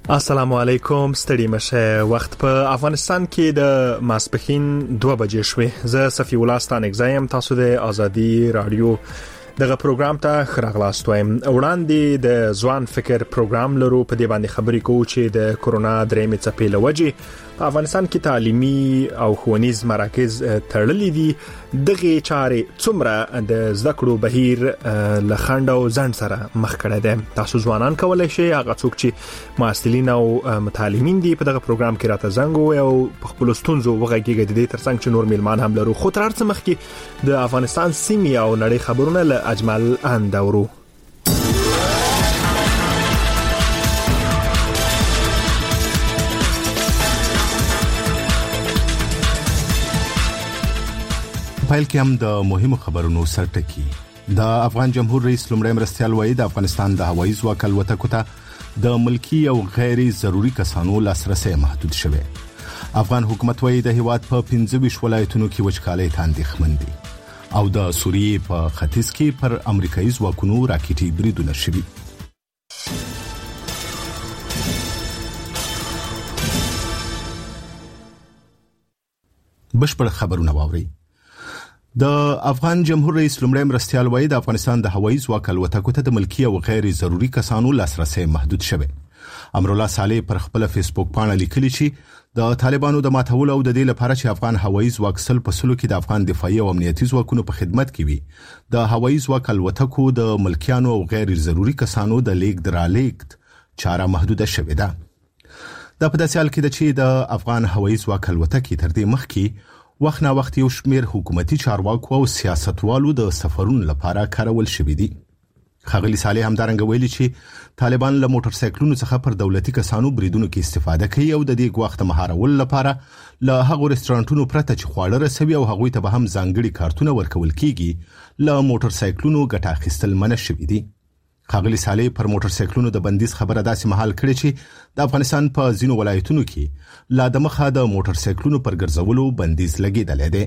السلام علیکم، ستړي مشه. وخت په افغانستان کې د ماسپښین 2 بجې شوې. زه صفی الله ستانګزایم. تاسو د ازادي رادیو دغه پروګرام ته خراغلاست وایم. وړاندې د ځوان فکر پروګرام لرو، په دې باندې خبرې کوو چې د کورونا درېمې څپې له وجې په افغانستان کې تعلیمي او ښوونیز مراکز تړلي دي. دغه چارې څومره د زده کړو بهیر له خنډ او ځنډ سره مخ کړی دی. تاسو ځوانان کولای شئ هغه څوک چې محصلین او متعلمین دي په دغه پروګرام کې راته زنګ ووهئ او په خپلو ستونزو وغږیږئ. د دې ترڅنګ چې نور میلمان هم لرو. خو تر هر څه مخکې د افغانستان سیمې او نړۍ خبرونه له اجمل اندورو. پایل کې هم د مهمو خبرونو سرټکی. د افغان جمهور رئیس لومړی مرستیال وایي د افغانستان د هوایي ځواک الوتکو ته د ملکی او غیر ضروري کسانو لاسرسي محدود شوی. افغان حکومت وایي د هیواد په 25 ولایتونو کې وچکالۍ ته اندېښمن دي او د سوریې په ختیځ کې پر امریکایي ځواکونو راکټي بریدونه شوي. بشپړ خبرونه واوري. د افغان جمهور رئیس لومړی مرستیال وایي د افغانستان د هوایي ځواک الوتکو ته د ملکی او غیر ضروري کسانو لاسرسي محدود شوی. امرالله صالح پر خپل فیسبوک باندې لیکلي چې د طالبانو د ماتولو او د دې لپاره چې افغان هوایي ځواک سل په سلو کې د افغان دفاعي او امنیتي ځواکونو په خدمت کې وي، د هوایي ځواک الوتکو د ملکیانو او غیر ضروري کسانو د لیک درالېګت چاره محدوده شوې ده. د په داسې حال کې د چې د افغان هوایي ځواک الوتکې تر دې مخکې وخت نا وخت یو شمیر حکومتي چارواکو او سیاستوالو د سفرونو لپاره کارول شوې دي. ښاغلي صالح همدارنګه ویلي چې طالبان له موټر سایکلونو څخه پر دولتي کسانو بریدونو کې استفاده کوي او د دې ګواښ مهارول لپاره له هغو رستورانټونو پرته چې خواړه رسوي او هغوی ته به هم ځانګړي کارتونه ورکول کیږي له موټر سایکلونو ګټه اخیستل منع شوي دي. ښاغلي صالح پر موټر سایکلونو د بندیز خبره داسې مهال کړې چې د افغانستان په ځینو ولایتونو کې لا د مخه د موټر سایکلونو پر ګرځولو بندیز لګیدلی دی.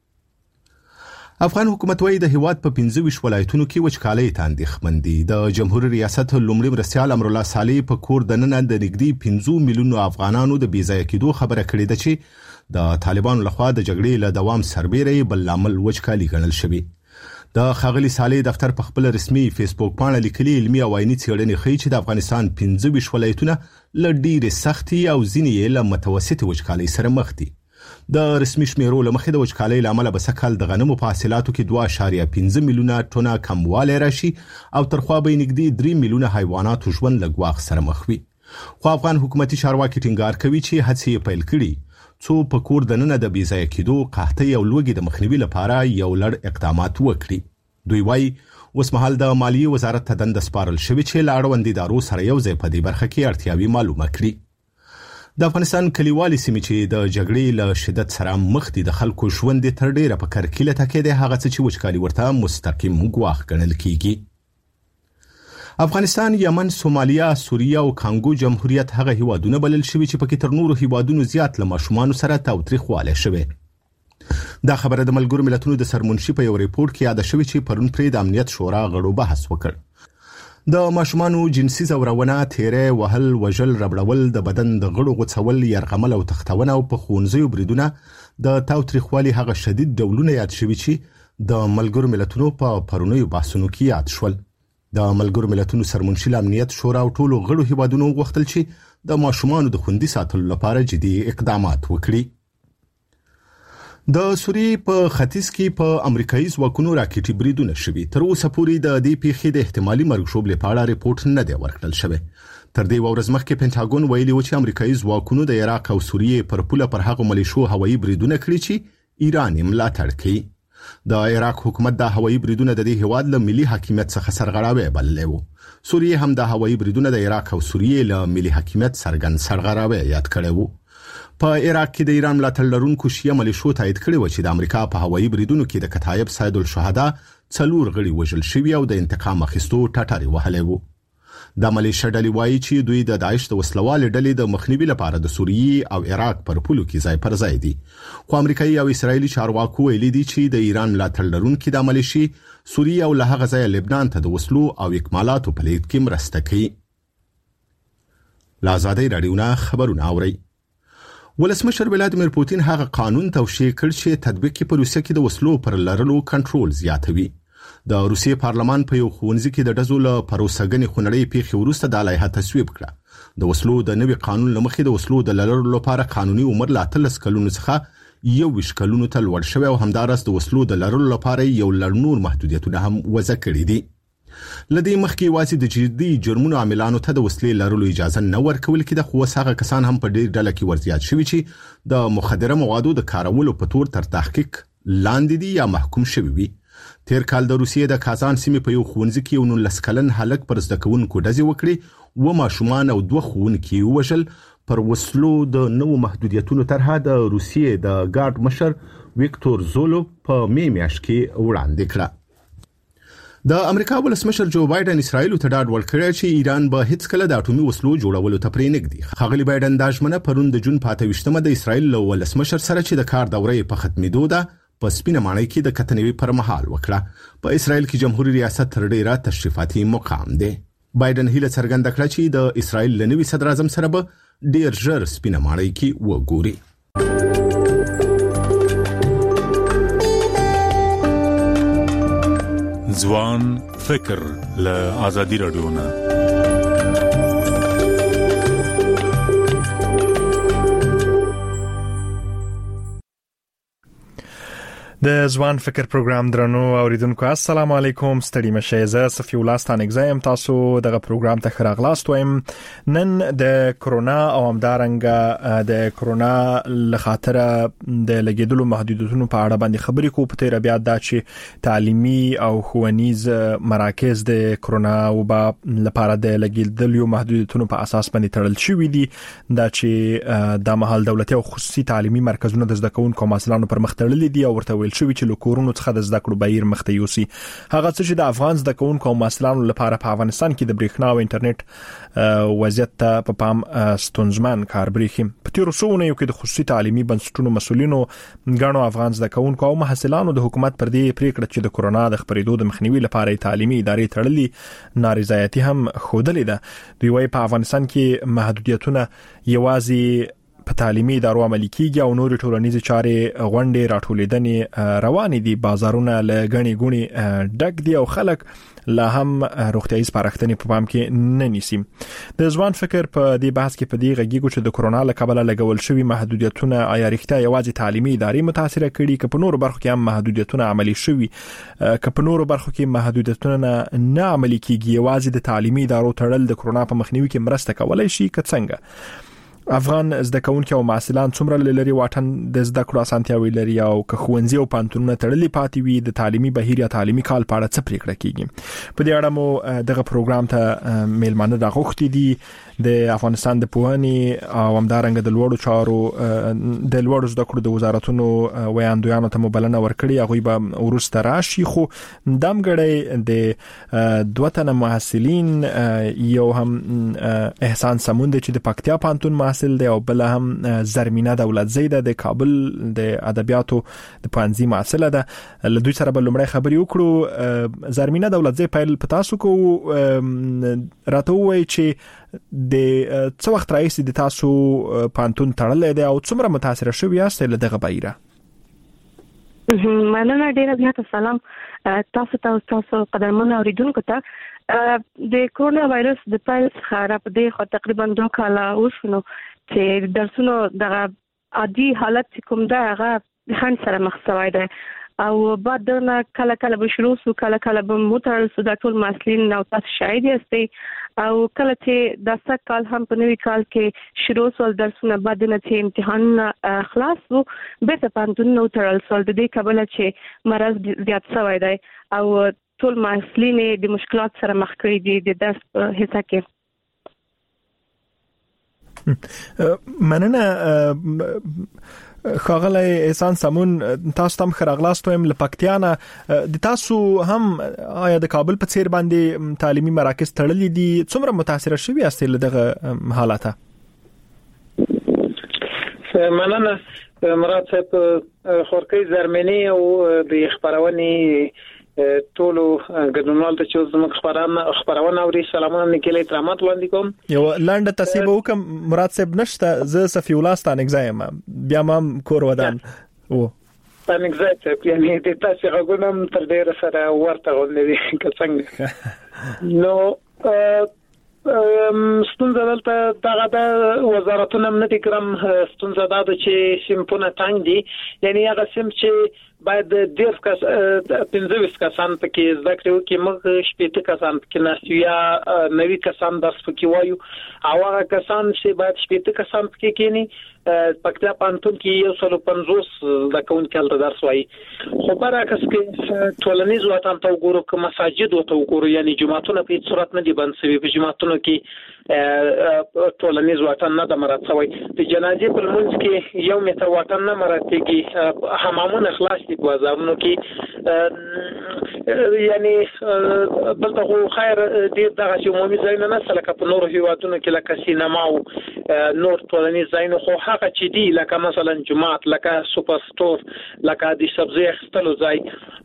افغان حکومت وایي د هیواد په 25 ولایتونو کې وچکالۍ ته اندېښمن دي. د جمهوریت ریاست لومړي مرستیال امرالله صالح په کور دننه د نږدې 15 میلیونو افغانانو د بې ځایه کېدو خبره کړې ده چې د طالبانو لخوا د جګړې له دوام سربېره بل لامل وچکالي ګڼل شوی. د ښاغلي صالح دفتر په خپل رسمي فیسبوک باندې لیکلي علمي او عیني څېړنې ښیي چې د افغانستان 15 ولایتونه له ډېرې سختې او ځینې یې له متوسطې وچکالۍ سره مخ دي. د رسمي شمیرو له مخې د وچکالۍ له امله به سږ کال د غنمو په حاصلاتو کې 2.5 میلیونه ټنه کموالی راشي او ترخوا به نږدې 3 میلیونه حیواناتو ژوند له ګواښ سره مخ وي. خو افغان حکومتي چارواکي ټینګار کوي چې هڅې یې پیل کړي څو په کور دننه د بې ځایه کېدو، قحطۍ او لوږې د مخنیوي لپاره یو لړ اقدامات وکړي. دوی وایي اوس مهال د مالیې وزارت ته دنده سپارل شوې چې له اړوندو ادارو سره یو ځای په دې برخه کې اړتیاوې معلومه کړي. د افغانستان کلیوالي سیمې چې د جګړې له شدت سره مخ دي د خلکو ژوند تر ډیره په کرکیله تکیه دی، هغه څه چې وچکالي ورته مستقیم ګواښ ګڼل کیږي. افغانستان، یمن، سومالیا، سوریه او کانګو جمهوریت هغه هیوادونه بلل شوي چې پکې تر نورو هیوادونو زیات له ماشومانو سره تاوتریخوالی شوی. دا خبره د ملګرو ملتونو د سرمنشي په یو ریپورت کې یاد شوی چې پرون پرې د امنیت شورا غړو بحث وکړ. د ماشومانو جنسي ځورونه، تیرې وهل، وژل، ربړول، د بدن د غړو غوڅول، یرغمل او تختونه او په ښوونځیو بریدونه د تاوتریخوالي هغه شدید ډولونه یاد شوي چې د ملګرو ملتونو په پرونیو بحثونو کې یاد شول. د ملګرو ملتونو سرمنشي امنیت شورا او ټولو غړو هیوادونو غوښتل چې د ماشومانو د خوندي ساتلو لپاره جدي اقدامات وکړي. د سوریې په ختیځ کې په امریکایي ځواکونو راکټي بریدونه شوي. تر اوسه پورې د دې پیښې د احتمالي مرګ ژوبلې په اړه ریپورت نه دی ورکړل شوی. تر دې ورځ مخکې پینټاګون ویلي و چې امریکایي ځواکونو د عراق او سوریې پر پوله پر هغو ملیشو هوایي بریدونه کړي چې ایران یې ملاتړ کوي. د عراق حکومت د هوایي بریدونه د دې هیواد له ملي حاکمیت څخه سرغړاوی بللی و. سوریې هم د هوایي بریدونه د عراق او سوریې له ملي حاکمیت څرګند سرغړاوی یاد کړی و. په عراق کې د ایران ملاتړ لرونکو شیعه ملیشو تایید کړی و چې د امریکا په هوایي بریدونو کې د کتایب سید الشهدا 4 غړي وژل شوي او د انتقام اخیستو ټټرې وهلی و. د ملیشه ډلې وایي چې دوی د داعش د وسلوال ډلې د مخنیوي لپاره د سوریې او عراق پر پولو کې ځای پر ځای دي. خو امریکایي او اسرایلی چارواکو ویلي دي چې د ایران ملاتړ لرونکي د ملیشي سوریه او له هغه ځایه لبنان ته د وسلو او اکمالاتو په لیږد کې مرسته کوي. لا آزادۍ رادیو نه خبرونه اوري. ولسمشر ولادیمیر پوتین هغه قانون توشیح کړ چې تطبیق کې په روسیه کې د وسلو پر لرلو کنټرول زیاتوي. د روسیې پارلمان په یو ښوونځي کې د ډزو له پروسهګنې خونړۍ پیښې وروسته د لایحه تصویب کړه. د وسلو د نوي قانون لمخې د وسلو د لرلو لپاره قانوني عمر له 13 کلونو څخه 21 کلونو ته لوړ شوی او همدارس د وسلو د لرلو لپاره یو لړ نور محدودیتونه هم وضع کړي دي. لدې مخکې واځي د جدي جرمونو عاملانو ته د وسلې لرلو اجازه نه ورکول کېده، خو هغه کسان هم په ډېر ډله کې ورزیات شوي چې د مخدره موادو د کارولو په تور تر تحقیق لاندې دي یا محکوم شوي وي. تیر کال د روسیې د کازان سیمې په یو ښوونځي کې یو 19 کلن هلک پر زده کوونکو ډزې وکړې، و ماشومان او 2 ښوونکي ووژل. پر وسلو د نوو محدودیتونو طرحه د روسیې د ګارد مشر ویکتور زولوف په می میاشت کې وړاندې کړه. د امریکا ولسمشر جو بایدن اسرائیل ته ډاډ ورکړی چې ایران به هیڅ کله د اټومي وسلو جوړولو ته پرېنږدي. ښاغلي بایدن دا ژمنه پرون د جون 28مه د اسرائیل له ولسمشر سره چې د کار دورې په ختمېدو ده په سپینه ماڼۍ کې د کتنې پر مهال وکړه. په اسرائیل کې جمهوریت ریاست تر ډیره تشریفاتي مقام دی. بایدن هیله څرګنده کړه چې د اسرائیل له نوي صدر اعظم سره به ډیر ژر سپینه ماڼۍ کې وګوري. ځوان فکر له آزادي رادیو نه. د ځوان فکر پروګرام درنو اوریدونکو السلام علیکم. ستړي مشه. زه صفی الله ستانګزایم. تاسو دغه پروګرام ته خراغلاست وایم. نن د کرونا او همدارنګه د کرونا لخاطره د لګیدلو محدودیتونو په اړه باندې خبرې کوو. په تیر بیا دا چې تعلیمي او ښوونیز مراکز د کرونا وبا لپاره د لګیدلو محدودیتونو په اساس باندې تړل شوی دي. دا چې د مهال دولتي او خصوصي تعلیمي مرکزونو د زده کوونکو مسلانو پر مخ تړلي دي او ورته شوی چې لکورونو څخه د زده کړو بهیر مخته یوسي. هغه څه چې د افغان زده کوونکو او مسلانو لپاره په افغانستان کې د برېښنا او انټرنیټ وضعیت ته په پام ستونزمن کار بریخي. په تیر څو یو کې د خصوصي تعلیمي بنسټونو مسولینو غاڼو افغان زده کوونکو او محصلانو د حکومت پر دې پریکړه چې د کرونا د خپرېدو د مخنیوي لپاره تعلیمي ادارې تړلې نارضایتي هم خوده ده. دوی وايي په افغانستان کې محدودیتونه یوازې په تعلیمي ادارو عملي کیږي او نور ټولنیزې چارې غونډې راټولېدنې روانې دي. بازارونه له غني غوني ډک دي او خلک لا هم روغتیايي سپارښتنې په پام کې نه نیسي. د ځوان فکر په دې بحث کې په دې غږیږو چې د کرونا له کبله لګول شوی محدودیتونه آیا رښتیا یوازې تعلیمي ادارې متاثر کړي که په نورو برخو کې هم محدودیتونه عملي شوي، که په نورو برخو کې محدودیتونه نه عملي کیږي یوازې د تعلیمي ادارو تړل د کرونا په مخنیوي کې مرسته کولای شي که څنګه؟ افغان زده کوونکي او معلمان څومره لري واټن د زده کړو اسانتیاوي لري او که ښوونځي او پانتونونه تړلي پاتې وي د تعلیمي بهیر یا تعلیمي کال په اړه څه پریکړه کیږي؟ په دې اړه مو دغه پروګرام ته میلمانه راغوښتي دي. د افغانستان د پوهنې او همدارنګه د لوړو چارو د لوړو زده کړو د وزارتونو ویاندویانو ته مبلنه ورکړي. هغه به ورسته راشي. خو دمګړی د دوه تنه محصلین یو هم احسان سمون چې د پکتیا پانتون محصل دی او بل هم زرمینه دولت زیده د کابل د ادبیاتو د پانزي محصل ده. له دوی سره به لومړی خبرې وکړو. زرمینه دولت زی پیل پتاسو کو راته وای چې د څو وخت راځي د تاسو پانتون تړلې ده او څومره متاثر شوی یاست له دغه بایره؟ مننه ډیره زیاته. سلام تاسو قدرمن اوریدونکو ته. د کرونا وایرس د پیل څخه په دې خو تقریبا 2 کال اوسنو چې درسونو د عادي حالت کوم دا هغه خان سره مخ شوی دی او بعد نه کله به شروع سو کله به موټر سو د ټول مسلین او تاسو شاهد یاستئ او کله چې د څه کال هم په نوي کال کې شروع سول درسونه بعد نه چې امتحان خلاص وو به ته پانتون نو ترل سول د دې کبله چې مرض زیات شوی دی او ټول مسلین د مشکلات سره مخ کړي دي د درس په حصہ کې. مننه خاغلی احسان سمون. تاسو تم خراغلاست ويم لپکتیانا د تاسو هم آیا د کابل په څیر باندې تعلیمي مراکز تړلې دي؟ څومره متاثر شوي یاست له دغه حالاته؟ مننه مراد صاحب. خورکۍ زرمنی او د خبرونې ټولو ګډونوال ته چې زموږ خبرونه اوري سلامونه نکلي ترامات وړاندې کوم. یو لاندې تصیب وکم مراد صاحب نشته ز صفی الله ستان اگزایم بیا ما کور ودان او ستان اگزایم یعنی د تاسو غوښنم تر ډیره سره ورته غوښنه که څنګه نو ستونزه دلته دغه د وزارتونو امنیت کرام ستونزه دا ده چې سیمپونه تنګ دي یعنی هغه سیم چې باید 10 کس 15 کسان پکې زده کړو کې موږ شپږ کسان پکې ناسو یا 9 کسان درس پکې وایو او هغه کسان چې باید شپږ کسان پکې کېني پکتیا پانتون کې یو سلو 50 د کون کال درس وایي خو برعکس کې ټولنیز وطن ته وګورو که مساجد ته وګورو یعنی جماعتونه په هیڅ صورت نه دي بند شوي په جماعتونو کې ټولنیز وطن نه د مراد شوی د جنازې په منځ کې یو متر وطن نه مراتېږي حمامونه خلاص دي په بازارونو کې یعنی بلته خو خیر دې دغه عمومي ځایونه نه سره په نورو هیوادونو کې لکه سینما او نور ټولنیز ځایونه خو هغه چې دي لکه مثلا جماعت لکه سوپر سٹور لکه د سبزی اخیستلو ځای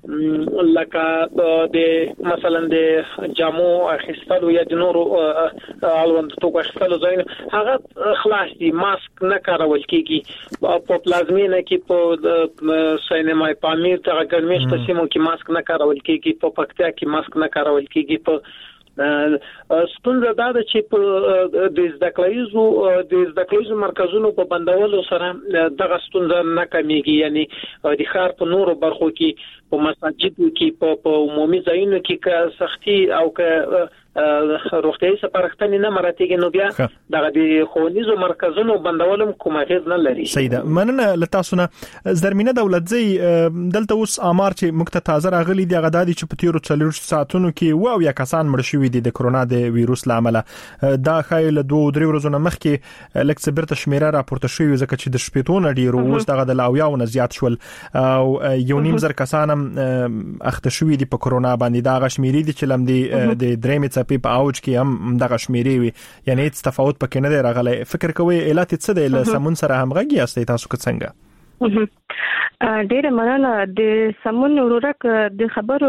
لکه د مثلا د جامو اخیستلو یا د نورو الوند توکو اخیستلو ځایونه هغه خلاص دي ماسک نه کارول کیږي په پلازمینه کې په سینما پامیر ته ګرمش په سیمو کې ماسک نه کارول کیږي په پکتیا کې ماسک نه کارول کیږي په ستونزه دا ده چې په د زده کړیزو مرکزونو په بندولو سره دغه ستونزه نه کمیږي یعنی د ښار په نورو برخو کې په مساجدو کې په عمومي ځایونو کې که سختي او که روغتیايي سپارښتنې نه مراتېږي نو بیا دغه د ښوونیزو مرکزونو بندولم کوم اغېز نه لري. سیده مننه له تاسو نه زرمینه دولتزی دلته اوس امر چې مکته تازه راغلي دی غدا دي چې په تیرو 40 ساعتونو کې واو یا کسان مړ شوي دي د کرونا د وایروس لامل دا خایل 2-3 ورځې مخکې لکه برته شمیره راپورته شوی ځکه چې د شپېتون ډیرو اوس دغه د لاویاو نه زیات شول او یو نیم زر کسان اخته شوی دي په کرونا باندې دا غشمیري دي چې لم دي د درېمې په اوج کې هم دغه شمیرې وي یعنی هیڅ تفاوت پکې نه دی راغلی فکر کوئ علت څه دی له سمون سره همغږي یاستئ تاسو که څنګه ډېر مننه د سمون ورورک د خبرو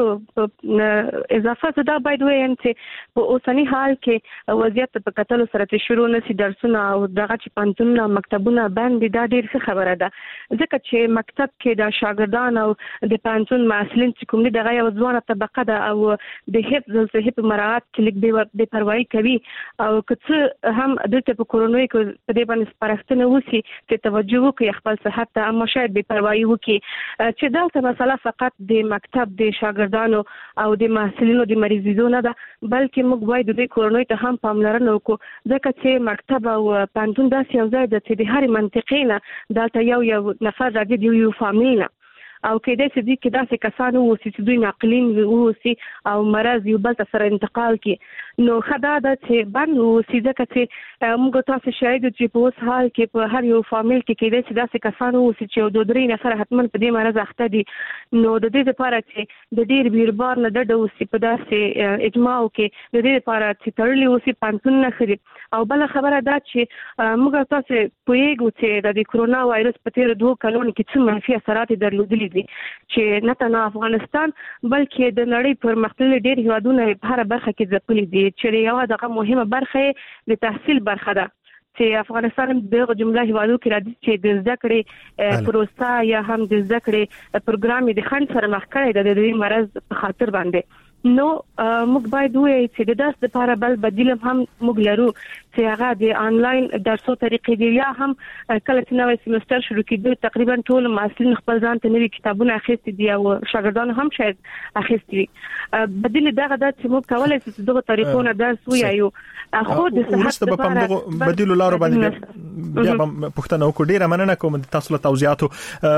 اضافه زده باید وایم چې په اوسنی حال کې وضعیت په کتلو سره چې شروع نشي درسونه او دغه چې پانتونونه مکتبونه باندې دا ډېر ښه خبره ده ځکه چې مکتب کې د شاګردان او د پانتون محصلین چې کوم دي دغه یو ځوانه طبقه ده او د حفظ الصحه په مراعات کې لیک به پروايي کوي او که هم دلته په کورونوي کې په دې باندې سپارښتنه وسی چې توجه وکړي خپل صحت ته اما شاید به پروايي چې دا مسله فقط د مکتب د شاګردانو او د محصلینو د مریضیدو نه ده بلکې موږ باید د کورونوي ته هم پاملرنه وکړو ځکه چې مکتب او پانتون داسې یو ځای ده چې د هر منطقې نه دلته یو نفر راځي د یو فامیل نه او کېدای شي چې داسې کسان ووسی چې دوی ناقلین ووسی او مرض یو بل سره انتقال کړي نو خدا دا چې باندې ووسی ځکه چې موږ تاسو شاهد چې په اوس حال کې په هر یو فامیل کې کېدای شي داسې کسان ووسی چې 2-3 نفر حتمن په دې مرض اخته دي نو د دې لپاره چې د ډیر بیربار نه د اوسې په داسې اجماع کې د دې لپاره چې تړلې اوسې پانتون نه خري او بل خبره دا چې موږ تاسو پوهیږو چې د کرونا وایرس په تیر 2 کلونو کې څه منفي اثرات درلودلي دي چې نه تنها افغانستان بلکې د نړۍ پر مختلف ډېر هیوادونه په هر برخه کې ځپلي دي چې یو دغه مهمه برخه د تحصیل برخه ده چې افغانستان دغه جمله هیوادو کې راځي چې د زده کړې پروسه یا هم د زده کړې پروګرام د خنډ سره مخ کړی د دې مرز په خاطر باندې نو موږ باید وایو چې د درس لپاره بل بدیل هم موږ لرو چې هغه د انلاین درسو طریقې دی یا هم کله چې نوې سیمستر شروع کیږي تقریبا ټول محصلین خپل ځان ته نوې کتابونه اخیستي دي او شاګردان هم شاید اخیستي دي بدیل دغه د چې موږ کولای شو دغه طریقو نه درس وایو خو د صحت لپاره بدیل لارو باندې بیا پښتنه وکړه ډیره مننه کوم تاسو له توضیحاتو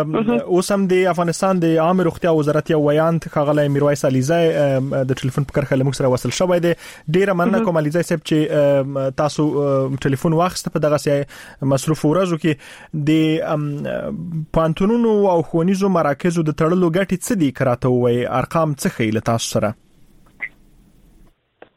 اوس هم د افغانستان د عامه روغتیا وزارت یو ویان خغلی میرویس علیزی د ټلیفون په کرخه لمک سره وصل شوی دی ډیره مننه کوم علیزی صاحب چې تاسو ټلیفون واخیسته په دغه سي مصروف ورځو کې د پانتونونو او ښوونیزو مراکزو د تړلو ګټې څه دي کراته وای ارقام څه خېل تاسو سره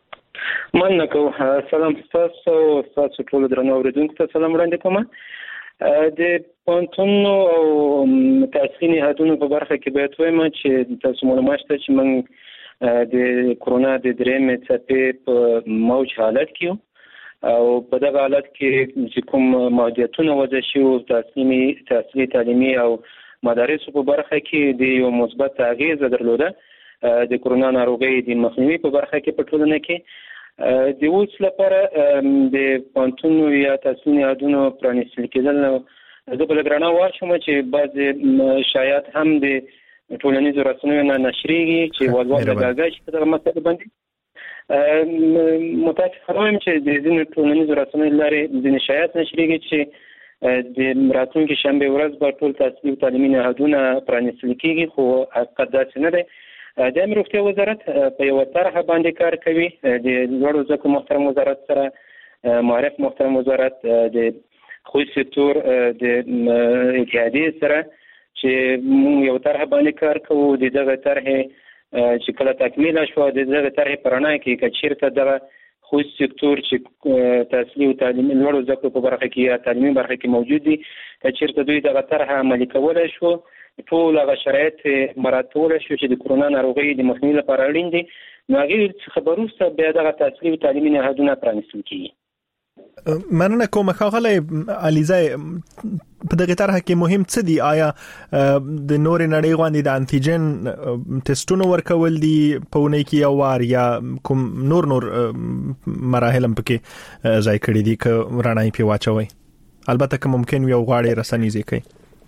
مننه کوم سلام تاسو ټول درنو اوریدونکو ته سلام وړاندې کوم د پانتون او تاسینی هدونو په برخه کې باید وایم چې تاسو معلومات شته چې موږ د کورونا د درېمې څپې په موج حالت کې او په دغه حالت کې چې کوم محدودیتونه وضع شوي تحصیلي تعلیمي او مدارسو په برخه کې د یو مثبت اغیزه درلوده د کورونا ناروغۍ د مخنیوي په برخه کې په ټولنه کې د اوس لپاره د پانتون یا تحصیلي هدونو پرانیستل کېدل زه په لګرانه وایم چې بعض شایعات هم د ټولنیزو رسنیو نه نشریږي چې والوال لګاږي چې دغه مسله باندې متاسفانه وایم چې د ځینو ټولنیزو رسنیو لارې ځینې شایعات نشریږي چې د راتلونکي شنبه ورځ به ټول تحصیلي او تعلیمي نهادونه پرانیستل کېږي خو حقیقت داسې نه دی د امنیت روغتیا وزارت په یو طرحه باندې کار کوي د لوړو زده کړو محترم وزارت سره معرف محترم وزارت د خصوصي سکتور د اتحادیې سره چې موږ یو طرحه باندې کار کوو د دغه طرحې چې کله تکمیل شو د دغه طرحې پرانه کې کچیرته دغه خصوصي سکتور چې تحصیلي او تعلیمي لوړو زده کړو په برخه کې یا تعلیمي برخه کې موجود دي کچیرته دوی دغه طرحه عملي کولای شو ټول هغه شرایط مراعاتول شو چې د کورونا ناروغۍ د مخنیوي لپاره اړین دي نو هغه خبرو سره بیا دغه تحصیلي او تعلیمي نهادونه پرانیستل کیږي. مننه کوم ښاغلی علیزی په دغه طرحه کې مهم څه دي آیا د نور نړۍ غوندي د انټیجن ټیسټونو ورکول دي په ونې کې یو وار یا کوم نور مراحل هم پکې ځای کړی دي ک رانای په واچوي البته که ممکن یو غواړي رسنیزي کوي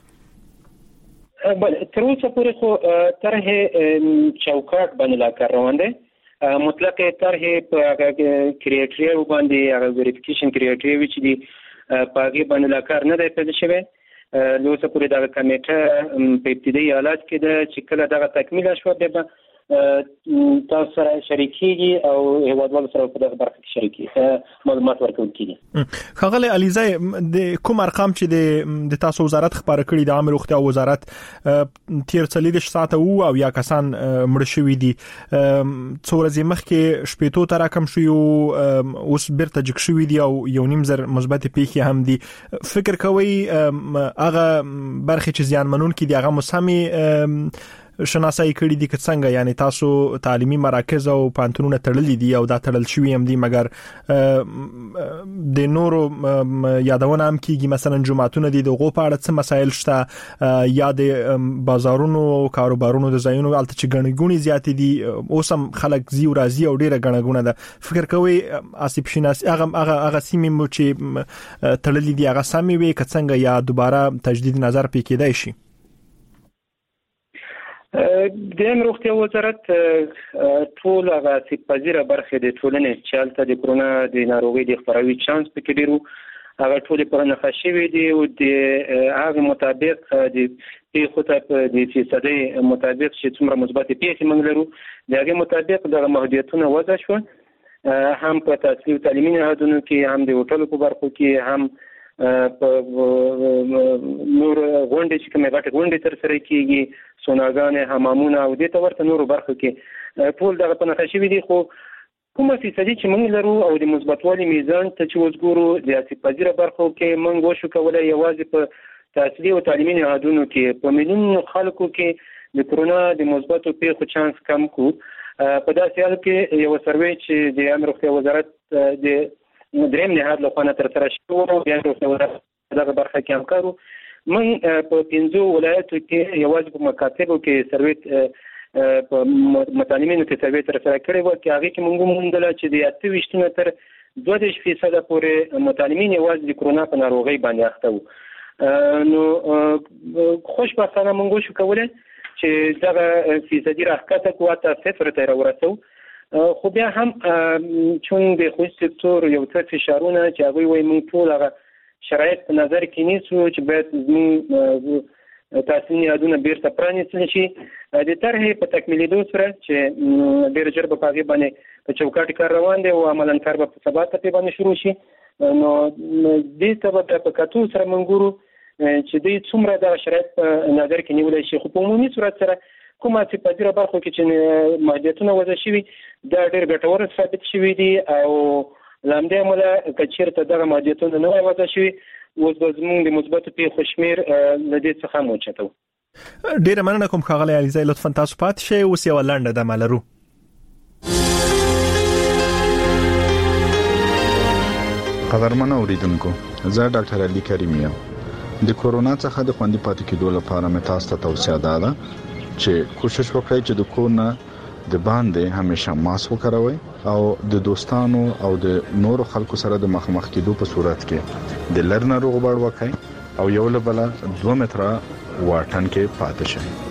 بل تر اوسه پورې خو طرحه چوکاټ باندې لا کار روان دی مطلق طرحه په کریټریو باندې هغه ویریفیکیشن کریټریو چې دی په هغه باندې لا کار نه دی پیدا شوی نو څه پورې دا کمیټه په ابتدایي حالات کې د چې کله دا تکمیل شو به تاسو سره شریکي او هیوادوالو سره په دغه برخه کې شریکي معلومات ورکول کیږي. ښاغلی علیزی د کوم ارقام چې د تاسو وزارت خبره کړی د عامه روغتیا وزارت تیر 40 ساعته او یا کسان مړ شوي دي څو ورځې مخکې شپېتو تر کم شوي اوس بیرته جګ شوي دي او یو نیم زر مثبت پیښې هم دي فکر کوي هغه برخه چې زیانمنون کې دي هغه مسامي شناسایی کړی دي که څنګه یعنی تاسو تعلیمي مراکز او پانتونونه تړلې دي او دا تړل شوی هم دي مګر د نورو یادونه هم کیږي مثلا جمعتونه دي د غو په اړه څه مسایل شته یا د بازارونو او کاروبارونو د ځایونو الته چې ګڼګونی زیات دي اوس هم خلک زی او راضي او ډیره ګڼګونه ده فکر کوي آسیب شناسی هغه سیمه چې تړلې دي هغه سمې وي که څنګه یا دوباره تجدید نظر پې کېدای شي. د روغتیا وزارت ټول هغه سپازیره برخه د ټولنې چې هلته د کورونا د ناروغۍ د خپراوي چانس پکې ډیرو هغه ټول پرنه خښوي دي او د هغه مطابق د پیښو ته د فیصدي مطابق چې څومره مثبت پیښې موږ لرو د هغه مطابق د محدودیتونو وضع شو هم په تحصیلي او تعلیمي نهادونو کې هم د هوټلو په برخو کې هم په نور غونډې چې کومه غټه غونډې تر سره کیږي سوناګانې حمامونه او د تورته نور برخو کې ټول دغه په نخښه شوي دي خو کومه فیصدي چې موږ لرو او د مثبتوالي میزان ته چې وګورو د اصلي برخو کې موږ وشو کولای یوازې په تحصیلي او تعلیمي نهادونو کې په میلیونونو خلکو کې د کورونا د مثبتو پیښو چانس کم کو په داسې حال کې یو سروې چې د امنیت روغتیا وزارت د دریم نهاد لخوا تر سره شو بیا دغه برخه کې هم کارو من په 15 ولایتو کې یوازې په مکاتبو کې سروې په متعلمینو کې سروې تر سره کړې و چې هغه کې موږ موندل چې د 28 تر 22% پورې متعلمین یوازې د کورونا په ناروغۍ باندې اخته وو نو خوشبختانه موږ شو کولای چې دغه فیصدي راکته کوته 0 ته ورسو خو بیا هم چون د خصوصي سکتور یو څه فشارونه چې هغه وایي موږ ټول هغه شرایط په نظر کې نیسو چې باید موږ تحصیلي نهادونه بیرته پرانیستل شي د طرحې په تکمیلېدو سره چې ډېر ژر به په هغې باندې په چوکاټ کار روان دی او عملاً کار به په سبا ته باندې شروع شي نو دې ته به په کتو سره موږ ګورو چې دوی څومره دغه شرایط په نظر کې نیولی شي خو په عمومي صورت سره کومه چې په ډیره برخو کې چې محدودیتونه وضع شوي دا ډېر ګټور ثابت شوي دي او لامدې مولا کچیرته دغه محدودیتونه نه وضع شوي اوس زموږ د مثبت پیښو شمیر لدې څخه موچتو. ډیره مننه کوم ښاغلی علیزی، لطفا تاسو پات شئ. اوس یو لنډه دمه لرو. قدرمن اوریدونکو، زه ډاکټر علي کریم یم. د کورونا څخه د خوندي پاتې کېدو لپاره مې تاسو ته توصیه ده چې کوشش وکړئ چې د کورونه د باندې همیشه ماسک وکاروئ او د دوستانو او د نورو خلکو سره د مخامخ کېدو په صورت کې د لرنه روغبړ وکړئ او یو له بل 2 متره واټن کې پاتې شئ.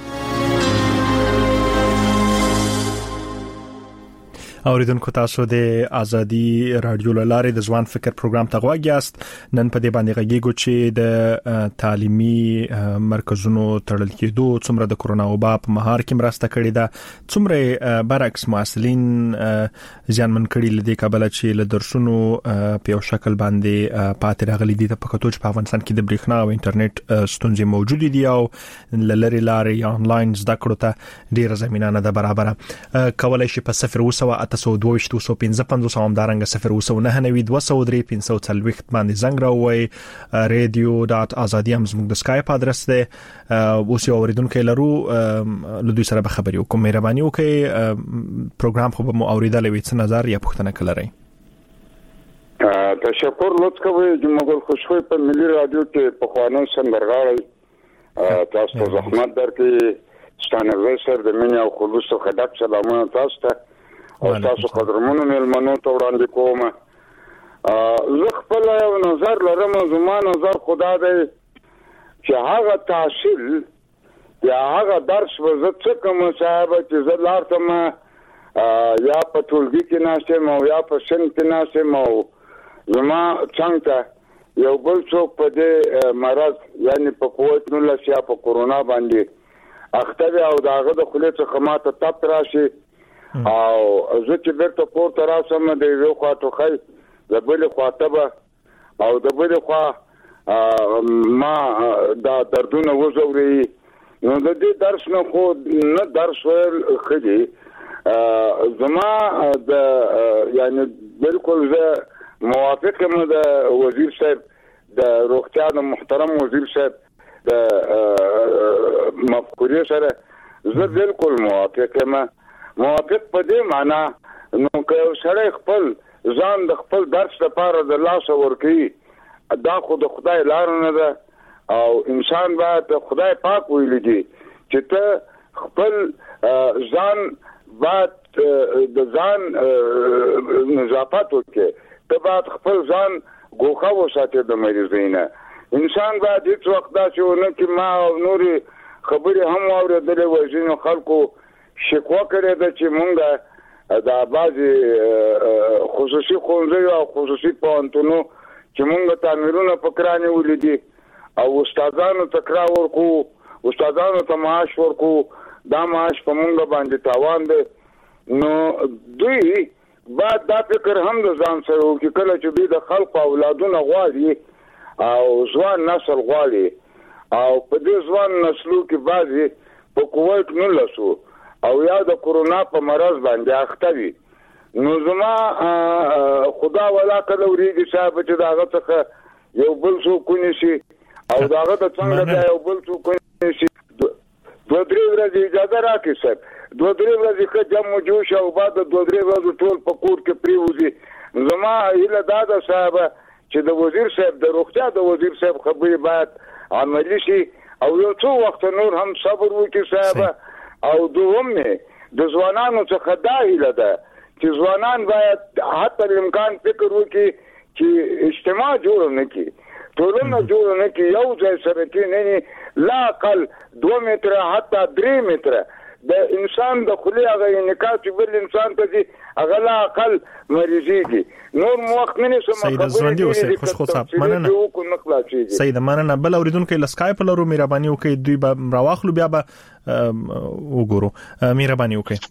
اوریدونکو، تاسو د ازادي رادیو لاره د ځوان فکر پروګرام ته غوږ یاست. نن په دې باندې غږیږو چې د تعلیمي مرکزونو تړل کېدو څومره د کورونا وبا په مهار کې مرسته کړې ده، څومره برعکس مسؤلین ځانمن کړي لدی کابل چې له درسونو په یو شکل باندې پاتې راغلي دي. په کتو چې په افغانستان کې د برېښنا او انټرنیټ ستونزې موجود دي او لری لارې آنلاین زده کړو ته ډیره زمينه نه ده برابره. کولای شي په 0 225 همدارنګه 0299203 باندې زنګ راوړئ. radio.azadi هم زموږ د سکایپ ادرس دی. اوس یو اوریدونکو لرو، له دوی سره به خبرې وکړو. مهرباني وکړئ، پروګرام خو به مو اوریدل وي، څه نظر یا پوښتنه کولای. تشکر لطف کوئ. جمهور خوشخوي په ملي رادیو کې په خوانو سندرغاړي تاسو ته زحمت درکې. ستانه سر د مینه او خلوص خدمت سلامونه تاسو ته او تاسو قدرمنو ملمنو ته وړاندې کوم. زه خپل یو نظر لرم. زما نظر خدا دی چې هغه تحصیل یا هغه درس وزه څه کوم صاحب چې زه لارتم یا په ټولګي کې ناشته مو یا په سن کې ناشته مو زما څنګه یو بل څوک په دې مرض یعنی په کووډ 19 یا په کورونا باندې اخته او داغه د خلې څخه ماته تپ راشي او زه چې بیرته کور ته راسم د یو خواته خای د بل خواته به او د بل خوا ما دا دردونه وزوري. نو د دې درس نه خو نه درس ول خدي زما د یعنی بالکل زه موافق یم د وزیر صاحب د روغتیا د محترم وزیر صاحب د مفکورې سره زه بالکل موافق یم. موافق په دې معنا نو که سره خپل ځان د خپل درس لپاره د لاس ورکړي دا خو د خدای لار نه ده او انسان باید خدای پاک ویل دي چې ته خپل ځان باید د ځان نظافت وکړي. ته باید خپل ځان ګوښه وساتې د مریضینه. انسان باید هیڅ وخت داسې ونه کې ما او نوري خبرې هم واورېدلې وای ځینو خلکو شکوه کړې ده چې مونږ د بعضې خصوصي ښوونځیو او خصوصي پوهنتونو چې مونږ تعمیرونه په کرانې ولیدي او استادانو ته کرا ورکو، استادانو ته معاش ورکو، دا معاش په مونږ باندې تاوان دی. نو دوی باید دا فکر هم د ځان سره وکړي کله چې دوی د خلکو اولادونه غواړي او ځوان نسل غواړي او په دې ځوان نسلو کې بعضې په کووډ 19 او یا د کورونا په مرض باندې اخته وي. نو زما خدا ولا کله ورېږي صاحب چې داغه څخه یو بل څوک ونیسي او داغه ته څنګه یو بل څوک ونیسي. 2-3 ورځې اجازه راکړي صاحب، 2-3 ورځې که جمع جوش او بعد 2-3 ورځې ټول په کور کې پریوزي. زما هیله دا ده صاحب چې د وزیر صاحب د روغتیا د وزیر صاحب خبرې باید عملي شي او یو څو وخت نور هم صبر وکړي صاحب. او دوم د ځوانانو څخه دا هیله ده چې ځوانان باید حتی الامکان فکر وکړي چې اجتماع جوړ نه کړي، ټولنه جوړ نه کړي، یو ځای سره کېني لا اقل 2 متره حتی 3 متره د انسان د خلی هغه انعکاس بل انسان ته دي هغه لا اقل مریضيږي. نور وخت نه سم سید ژوندۍ اوسه خوشخو صاحب مننه. سید مننه. بل اوریدونکو لسکایپ لرو، مهرباني وکړئ دوی به راواخلو بیا به وګورو. مهرباني وکړئ.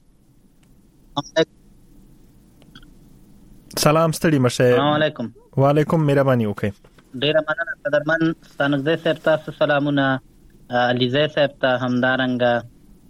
سلام ستړي مشه. السلام علیکم. وعلیکم. مهرباني وکړئ. ډیره مننه قدرمن ستانګزه صاحب تاسو سلامونه. علیزه صاحب ته همدارنګه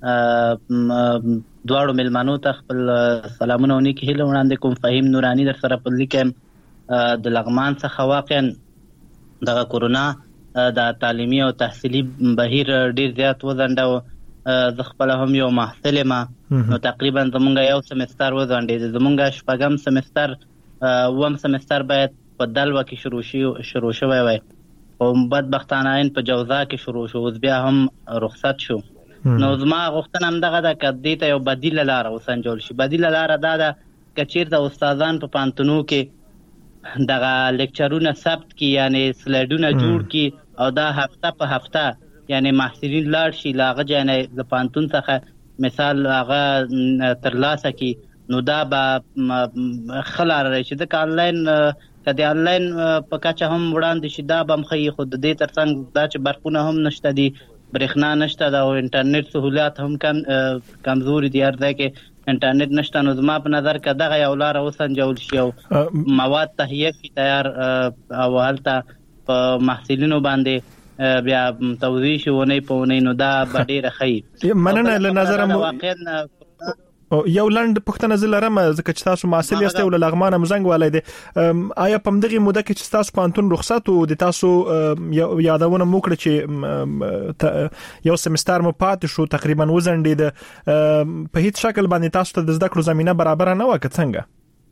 دواړو ملمنو ته خپل سلامونه ونیکي هیله وړاندې کوم. فهیم نورانی در سره په لیکم د لغمان څخه واقعا د کورونا د تعلیمي او تحصیلي بهیر ډیر زیات وزنده ز خپل هم یو محصل ما نو تقریبا زمونږ یو سمستر وزنده زمونږ شپږم سمستر وم سمستر باید په دلوا کې شروع شوی وای او بدبختانه ان په جوزا کې شروع شو اوس بیا هم رخصت شو نو زما غوښتنه هم دغه د کدی ته یو بدیل لار وسنجول شي بدیل لار دا کچیر د استادان په پانتونو کې دغه لیکچرونه ثبت کی یعنی سلایډونه جوړ کی او دا هفته په هفته یعنی محصلین لاړ شي لاغه یعنی د پانتون څخه مثال هغه ترلاسه کی نو دا به خلار راشي د آنلاین کدی آنلاین په کچه هم وړاندې شي دا به مخې خود دې ترڅنګ دا چې برقونه هم نشته دي برېښنا نشته دا او انټرنیټ سہولت هم کمزوري دي هر ځای کې انټرنیټ نشته نو زما په نظر کې دغه یو لار وسنجول شي او مواد تهیه کی تیار او هلته په محصلینو باندې بیا توضیح شونه په نو دا ډیره ښه مننه له نظر یو لاند پښتنه زلرم ځکه چې تاسو معسل یاست او لغمانه مزنګ ولای دي آیا په مدغه موده کې چې تاسو پانتون رخصت او د تاسو یادونه موکړه چې یو سمستر مو پات شو تقریبا وزندید په هیڅ شکل باندې تاسو ته د زده کړو زمينه برابر نه وکړ څنګه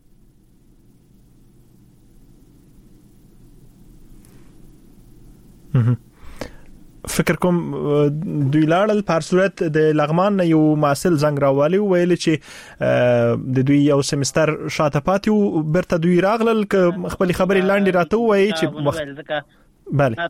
فکر کوم دوی لاړل په صورت د لغمان یو معسل زنګ راوالي ویل چې د دوی یو سمستر شاته پاتې برته دوی راغلل خپل خبري لاندې راته وایي چې بله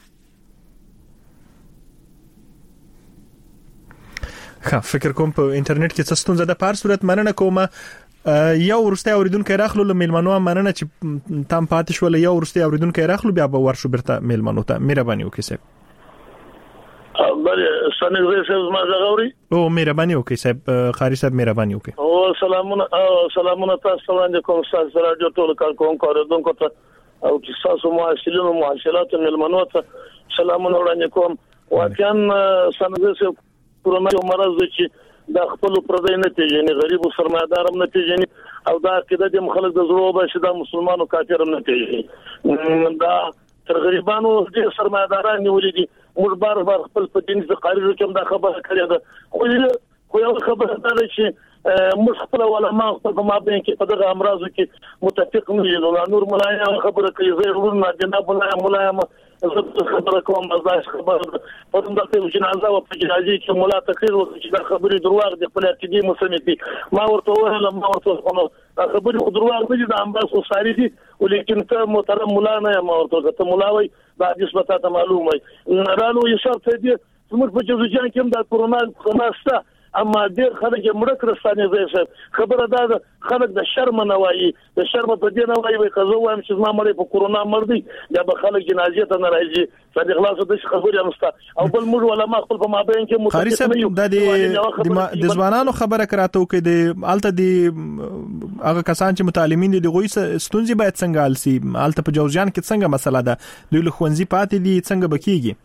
فکر کوم په انټرنیټ کې څه ستونزه ده په صورت مننه کومه یو ورسته اوریدونکو راخلو له میلمنو مننه چې تام پاتې شول یو ورسته اوریدونکو راخلو بیا به ورشو برته میلمنو ته مهرباني وکړئ بله سنګ زه ما زغوري او مهرباني وکړئ صاحب خاري صاحب مهرباني وکړئ او سلامونه تاسو باندې کوم تاسو رادیو ټول کار کوم کوردونکو ته او چې تاسو محصلینو معاشرات ملمنو ته سلامونه وړاندې کوم واقعا سنګ زه کورونا یو مرض چې د خپل پردې نه پیژني غریب او سرمایدار هم نه پیژني او دا کده د مخالف د زړه به شدا مسلمانانو کافر هم نه پیژني دا تر غریبانو د سرمایدارانو نیولې دي موږ بار خپل په دین کې قرار کوم دا خبره کړې ده خو یو خبره ده چې موږ خپل علماء په مابین کې په دغه امراض کې متفق نه یو نور ملایان خبره کوي زه ورونه جناب ملایم زه خبره کوم ازاش خبره په دغه کې جنازه او په جنازه کې مولا تقریر وکړي چې دا خبره دروغ دي خپل عقیده مسلمي ما ورته ویل ما ورته خبره دروغ دي د امراض خو ساري دي ولیکن ته محترم مولا نه ما ورته ته مولا وي دا د ثبات معلومه رالو یې شرط دی موږ په جوزجان کې د کورونا خلاصه اما ډیر خلک مړ کړستانه زې خبره ده خلک د شرم نه وایي د شرم په دې نه وایي که زه وایم چې ما مړ په کورونا مړ دي یا به خلک جنازې ته نه راځي صدق الله د خبرې امستا او بل موږ علماء خپل په مابین کې متفق نه یو د ځوانانو خبره کراته کې د الته دی هغه کسان چې متعلمین دي غوي ستونزې باید څنګه السي الته په جوزجان کې څنګه مسله ده دوی له خوندزي پاتې دي څنګه بکیږي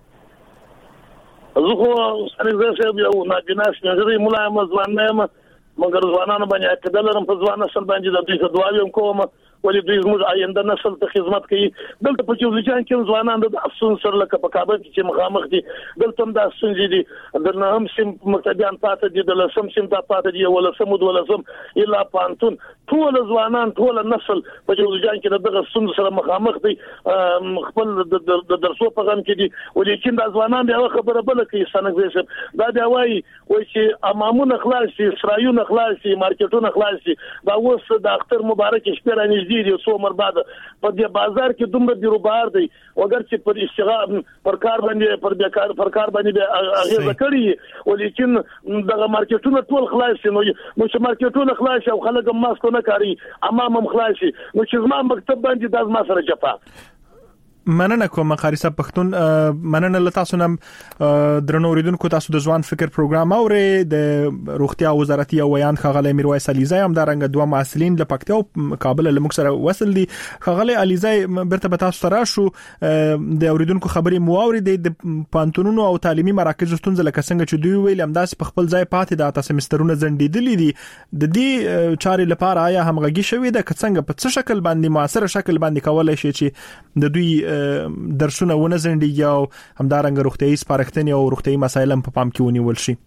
زه خو سره زه یو ناجناس نظر ملایم ځوان نه مګر ځوانانو باندې عقیده لرم په ځوان نسل باندې د دوی دعاوې کوم ولې دوی زموږ آینده نسل ته خدمت کوي دلته په جوزجان کې ځوانان د افسون سره لکه په کابل کې چې مخامخ دي دلته هم د افسون دي د نهم سیم مقتدیان پاتې دي د لسم سیم ته پاتې دي ولا سمود ولا سم الا پانتون ټول ځوانان ټول نسل په جوزجان کې دغه افسون سره مخامخ دي خپل د درسو په غم کې دي ولیکن د ځوانان د خبره بل کې سنګ دا دی وایي چې امامونه خلاص شي اسرایونه خلاص شي مارکیټونه خلاص شي دا اوس د اختر مبارک شپه رانیږي دي سو مر بعد په دې بازار کې دومره بیروبار دی اگر چې پر اشتغال پر کار باندې پر بیکار پر کار باندې هغه کړی ولیکن دغه مارکیټونه ټول خلاص شي نو چې مارکیټونه خلاص او خلک ماسک نه کاری امام خلاص شي نو چې زما مکتب باندې د ما سره جفا مننه کوم قاری صاحب پښتون مننه لتا سنم درنو ریدونکو تاسو د ځوان فکر پروګرام اوري د روغتیا وزارت یو ویان خغله میرویس علیزای هم درنګ دوه مسلین له پکتیا او کابل له مکسره وصل دي خغله علیزای برته تاسو سره شو د اوریدونکو خبري مو اوري د پانتونونو او تعلیمي مراکز ستونزه لکه څنګه چې دوی ویل هم داس په خپل ځای پاتې د تاسو سمسترونه زندیدلې دي د دې چارې لپاره آیا همغږي شوې ده که څنګه په څه شکل باندې موثر شکل باندې کولای شي چې د دوی درسونه ونه زندګي او همدارنګ روغتيایي سپارښتنې او روغتيایي مسایل هم په پام کې ونیول شي.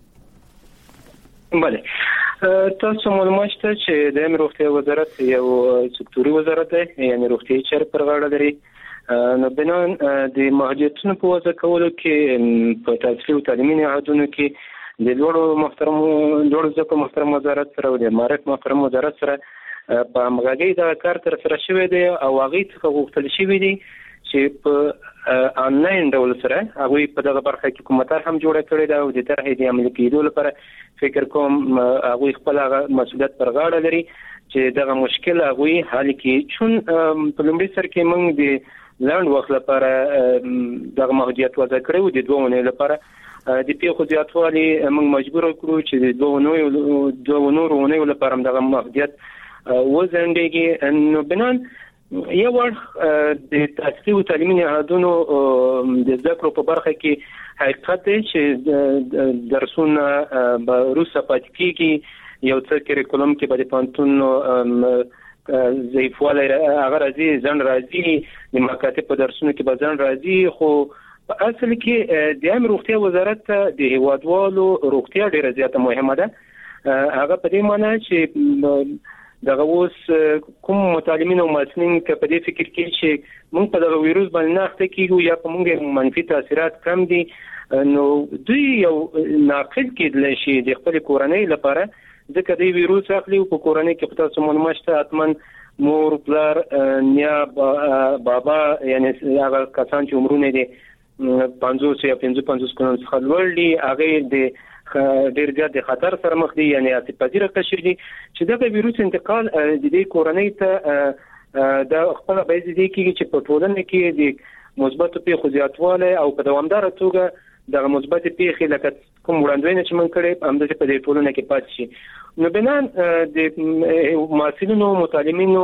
بله تاسو معلومات شته چې د روغتیا وزارت یو سکتوري وزارت دی، یعنی روغتيایي چارې پر غاړه لري. نو بنان د محدودیتونو په وضع کولو کې په تحصیلي او تعلیمي نهادونو کې د لوړو زده کړو محترم وزارت سره او د معرف محترم وزارت سره په همغږۍ دا کار تر سره شوی دی او هغه څخه غوښتل شوی دی چې په انلاین ډول سره هغه په دغه برخه کې کومه هم جوړه کړې ده او د طرحې د عملي کېدو لپاره فکر کوم هغه خپل مسؤلیت پر غاړه لري چې دغه مشکل هغه حل کړي. چون په لومړي سر کې موږ د لاند وخت لپاره دغه محدودیت وضع کړو د 2 ونې لپاره د پیښو زیاتوالي موږ مجبور کړو چې د 2 ونې لپاره دغه محدودیت وزندګي. نو بنان یو وخت د تحصیلي او تعلیمي نهادونو د زده کړو په برخه کې حقیقت دی چې درسونه به روسه پاتې کیږي، یو څه کریکولم کې به د پانتون ضعیفوالی هغه راځي، ځنډ راځي، د مکاتب په درسونو کې به ځنډ راځي. خو په اصل کې د عامه روغتیا وزارت د هیوادوالو روغتیا ډیره زیاته مهمه ده. هغه په دې معنی چې دغه اوس کوم متعلمین او محصلین چې په دې فکر کې چې موږ په دغه وایروس باندې نه اخته کیږو یا په موږ منفي تاثیرات کم دي، نو دوی یو ناقل کېدل شي د خپل کورنۍ لپاره، ځکه د وایروس اخلي او په کورنۍ کې تاسو معلومات شته اتمن مور پلار نیا بابا یعنی هغه کسان چې عمرونه دي 50 یا 55 کلن څخه لوړ دي هغه د ډیر زیات د خطر سره مخ دي، یعنی اصفادیره قشر دي چې دغه وایروس انتقال د دې کورنۍ ته د خپل بیز دي چې په ټولنه کې د مثبت پیښو زیاتوالی او په دوامدار توګه د مثبت پیښې لکه کوم وړاندوینه چې موږ کړې همدغه په دې ټولنه کې پاتې شي. نو بنان د محصلینو متعلمینو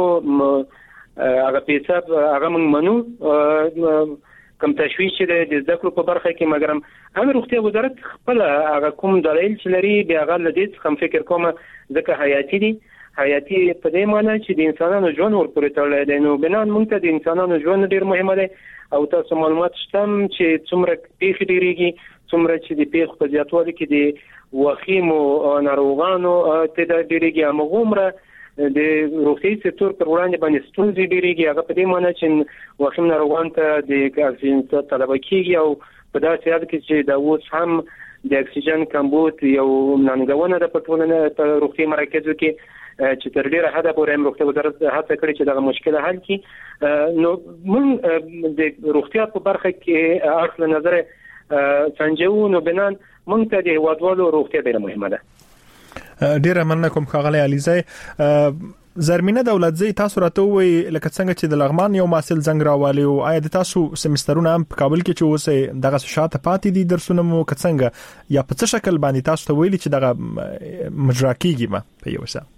هغه پیساب هغه موږ منو کم تشویش چې د زده کړو په برخه کې، مګرم عامه روغتیا وزارت خپل هغه کوم دلایل چې لري بیا هغه لدې څخه فکر کوم ځکه حیاتي دي. حیاتي په دې معنی چې د انسانانو ژوند ورپورې تړلی دی. نو بنان موږ ته د انسانانو ژوند ډیر مهمه دی او تاسو معلومات شته چې څومره پیښې ډیریږي، څومره چې د پیښو په زیاتوالي کې د وخیمو ناروغانو تعداد ډیریږي، همغومره د روغتیایي سکتور پر وړاندې باندې ستونزې ډیریږي. هغه په دې معنی چې وخیم ناروغان ته د اکسیجن طلب کیږي او په داسې حال کې چې دا اوس هم د اکسیجن کمبود یو ننګونه ده په ټولنه په روغتیایي مراکزو کې چې تر ډیره حده پورې روغتیا وزارت هڅه کړې چې دغه مشکل حل کړي. نو موږ د روغتیا په برخه کې اصل نظر سنجو. نو بنان موږ ته د هیوادوالو روغتیا ډیره مهمه ده. ډیره مننه کوم ښاغلی علیزی. زرمینه دولتزی تاسو راته وی لکه څنګه چې د لغمان یو محصل زنګ راوالي او آیا د تاسو سمسترونه هم په کابل کې چې اوسه دغه شاته پاتې دي درسونه مو کڅنګ یا په څه شکل باندې تاسو ته ویلي چې دغه مجرا کیږي ما په یو څه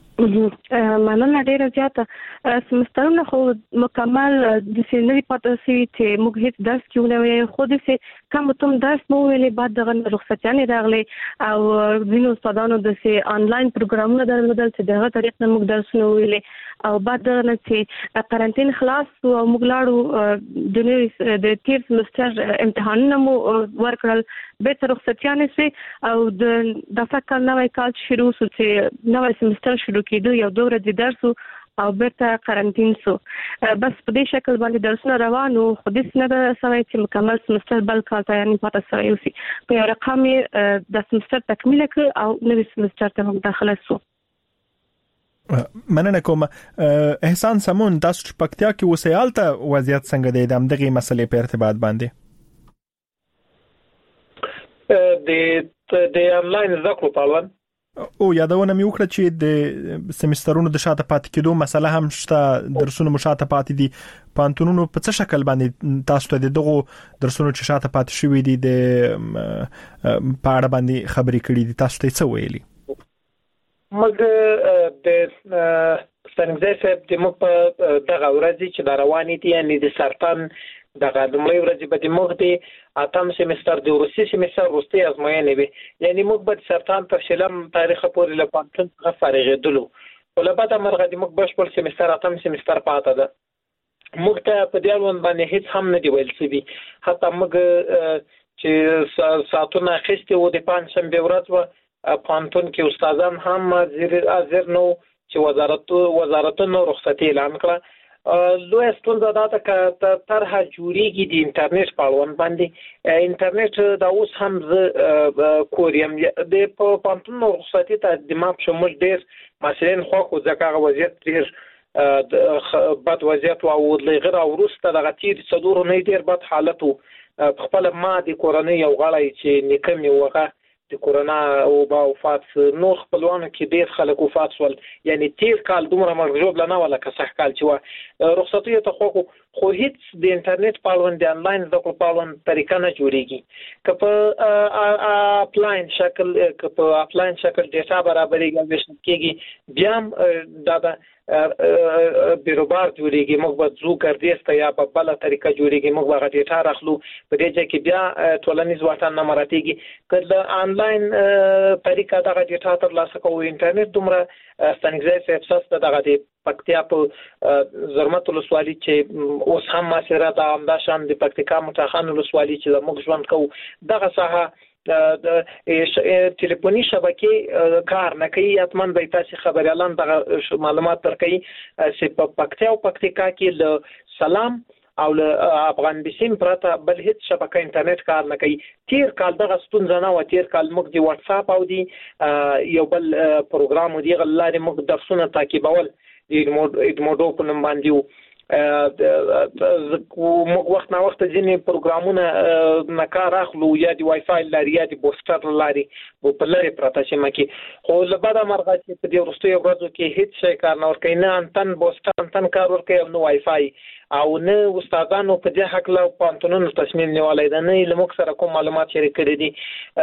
مننه ډیره زیاته سمسترونه خو مکمل د سینری پاتې سي چې موږ هیڅ درس کیونه وي خو د سي کوم تم درس مو ویلې بعد دغه رخصتیانې راغلي او وینو استادانو د سي انلاین پروګرامونه درلودل چې دغه طریقې موږ درسونه ویلې او بعد دغه چې قرنټین خلاص او موږ لاړو د تیر سمستر امتحانونه مو ورکړل به تر رخصتیانې سي او د فکر نوې کال شروع شو چې نوې سمستر شروع کېدو یو دوره د درسو او بیرته قرنټین سو. بس په دې شکل باندې درسونه روانو خو د سنه د سوي چې مکمل سمستر بل کال ته یعنی پاتې سوي اوسي په یو رقم د سمستر تکمیل کړ او نوې سمستر ته هم داخله سو. مننه کوم. احسان سمون تاسو چې پکتیا کې وسیالته وضعیت څنګه دی د دغه مسلې په ارتباط باندې؟ د انلاین زده کړو په اړه او یادونه مې وکړه چې د سمسترونو د شاته پاتې کېدو مسله هم شته، درسونه مو شاته پاتې دي. پانتونونو په څه شکل باندې تاسو ته دغه درسونه چې شاته پاتې شوي دي د په اړه باندې خبرې کړې دي، تاسو ته څه ویلي؟ موږ د ستنګزي صاحب د موږ په دغه ورځ چې د رواني دي یعنی د سرطان دغه د مې ورځ په دې موږ د اتم سمستر د روسي سمستر وروستي ازموینې وي یعنی موږ به سرطان په شلم تاریخ پورې له پانتون څخه فارغېدلو ولبعد مرغه د موږ بشپړ سمستر اتم سمستر پاته ده موږ ته په دې اړوند باندې هیڅ هم نه دی ویل شوی. حتی موږ چې ساعتونه اخیستي وو د پنځشنبې ورځ و پانتون کې استادان هم حاضر نو چې وزارتونو رخصتي اعلان کړه. لوی ستونزه دا ده چې طرحه جوړیږي د انټرنیټ په اړوند باندې. انټرنیټ دا اوس هم زه کوریم د پانتون رخصتي ته د ما په شمول ډېر مسلین خو ځکه وضعیت ډېر بد وضعیت او غیر وروسته دغه تیر صدور نه ډیر بد حالت او خپل ما د کورونی یو غړی چې نکم یو وغه د کورونا او با وفات نو خپلوانو کې ډیر خلک وفات شول. یعنی تیر کال دومره مرجوب لنه ولا که صح کال چې رخصتي ته خو هیڅ د انټرنیټ په اړوند د انلاین زده کړو په اړوند طریقه نه جوړیږي. که په افلاین شکل ډیټا برابرېږي ویشن کېږي بیا دا بیروبار جوړیږي. موږ به زو ګردیسته یا په بل طریقه جوړیږي. موږ به ډیټا راخلو په دې ځای کې بیا ټولنیز واټن نه مراتېږي. کله آنلاین طریقه دغه ډیټا ترلاسه کوو انټرنیټ دومره ستنګځای په احساس دغه د پکتیا په زرمت ولسوالي چې اوس هم مسیره د همداشان د پکتیکا متخان ولسوالي چې موږ ژوند کوو دغه ساحه د ټلیفوني شبکې کار نه کوي. اتمن به تاسو خبريالان دغه معلومات درکړي چې په پکتیا او پکتیکا کې له سلام او له افغان بسیم پرته بل هیڅ شبکه انټرنیټ کار نه کوي. تیر کال دغه ستونزه نه و. تیر کال موږ د واتس اپ او دی یو بل پروګرام دی غلاره موږ درسونه تعقیبول د ادموډو په نوم باندې موږ وخت نه وخت ځینې پروګرامونه نکار اخلو یا د وای فای لري یا د بوستر لري په لری پراته شمه کې خو لبدا مرغه چې په دې ورستو ورځو کې هیڅ شي کار نه ورکوي. نه انتن بوستر انتن کار ورکوي نو وای فای او نه استادانو په دې حق له پانتونونو تصمیم نیولای دا نه لمک سره کوم معلومات شریک کړي دي.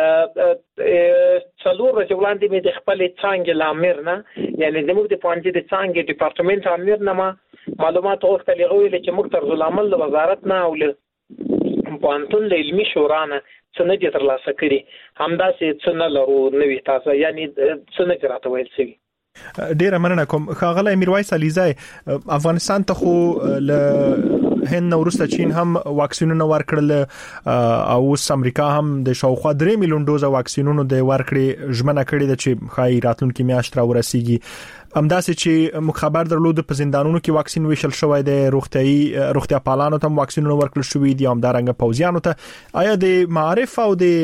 څلور ورځې وړاندې مې د خپل څنګه لامر نه یعنی د موږ د پانځي د څنګه ډپارټمنټ امیر نه معلومات ورکړي غوښتل چې موږ طرز العمل وزارت نه او له پانتون له علمي شورا نه څه نه دي ترلاسه کړي. همداسې څه نه لرو نوې تاسو یعنی څه نه راته ویل شوی. ډیره مننه کوم. ښاغلی میرویس علیزی افغانستان ته خو له هند ورسته چین هم واکسینونه ورکړل او اوس امریکا هم د شاوخوا 3 میلیون ډوزه واکسینونو د ورکړې ژمنه کړې ده چې خای راتلونکي میاشت را ورسیږي. همداسې چې مخابر درلود په زندانونو کې واکسین ویشل شوی دی. روغتیا پالانو ته واکسینونه ورکړل شوی دي. همدارنګه پوځیانو ته آیا د معارف او د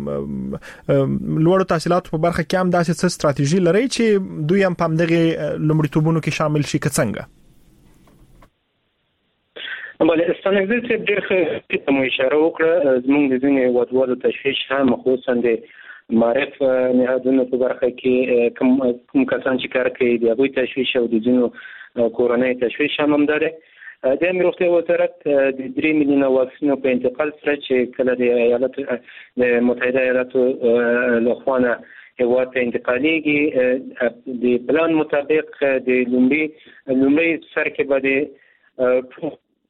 لوړو تحصیلاتو په برخه کې هم داسې څه ستراتیژي لري چې دوی هم په دغه لومړیتوبونو کې شامل شي که څنګه؟ بله ستنګځي چې ډېر ښه ته مو اشاره وکړه. زموږ د ځینې وډوالو تشویش هم خصوصا د معرف نهادونو په برخه کې کوم کسان چې کار کوي د هغوی تشویش او د ځینو کورونی تشویش هم همداره. د روغتیا وزارت د 3 میلیونه واکسینو په انتقال سره چې کله د متحده ایالاتو لخوا هیواد ته انتقالیږي د پلان مطابق د لومړي سر کې به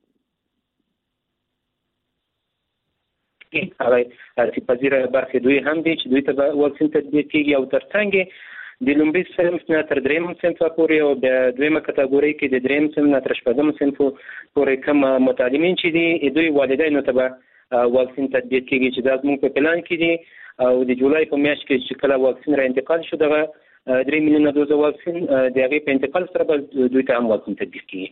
هغه چې پذیره برخه دوی هم دي چې دوی ته واکسین تطبیق کیږي او ترڅنګ د لومړي صنف نه تر دریم صنف پورې او د دویمه کټګوري کې د دریم صنف نه تر شپږم صنف پورې کوم متعلمین چې دي دوی والدینو ته واکسین تطبیق کیږي چې دا زموږ په پلان کې دي او د جولای په میاشت کې چې کله واکسین را انتقال شو دغه 3 میلیونه دوزه واکسین د هغه په انتقال سره به دوی ته هم واکسین تطبیق کیږي.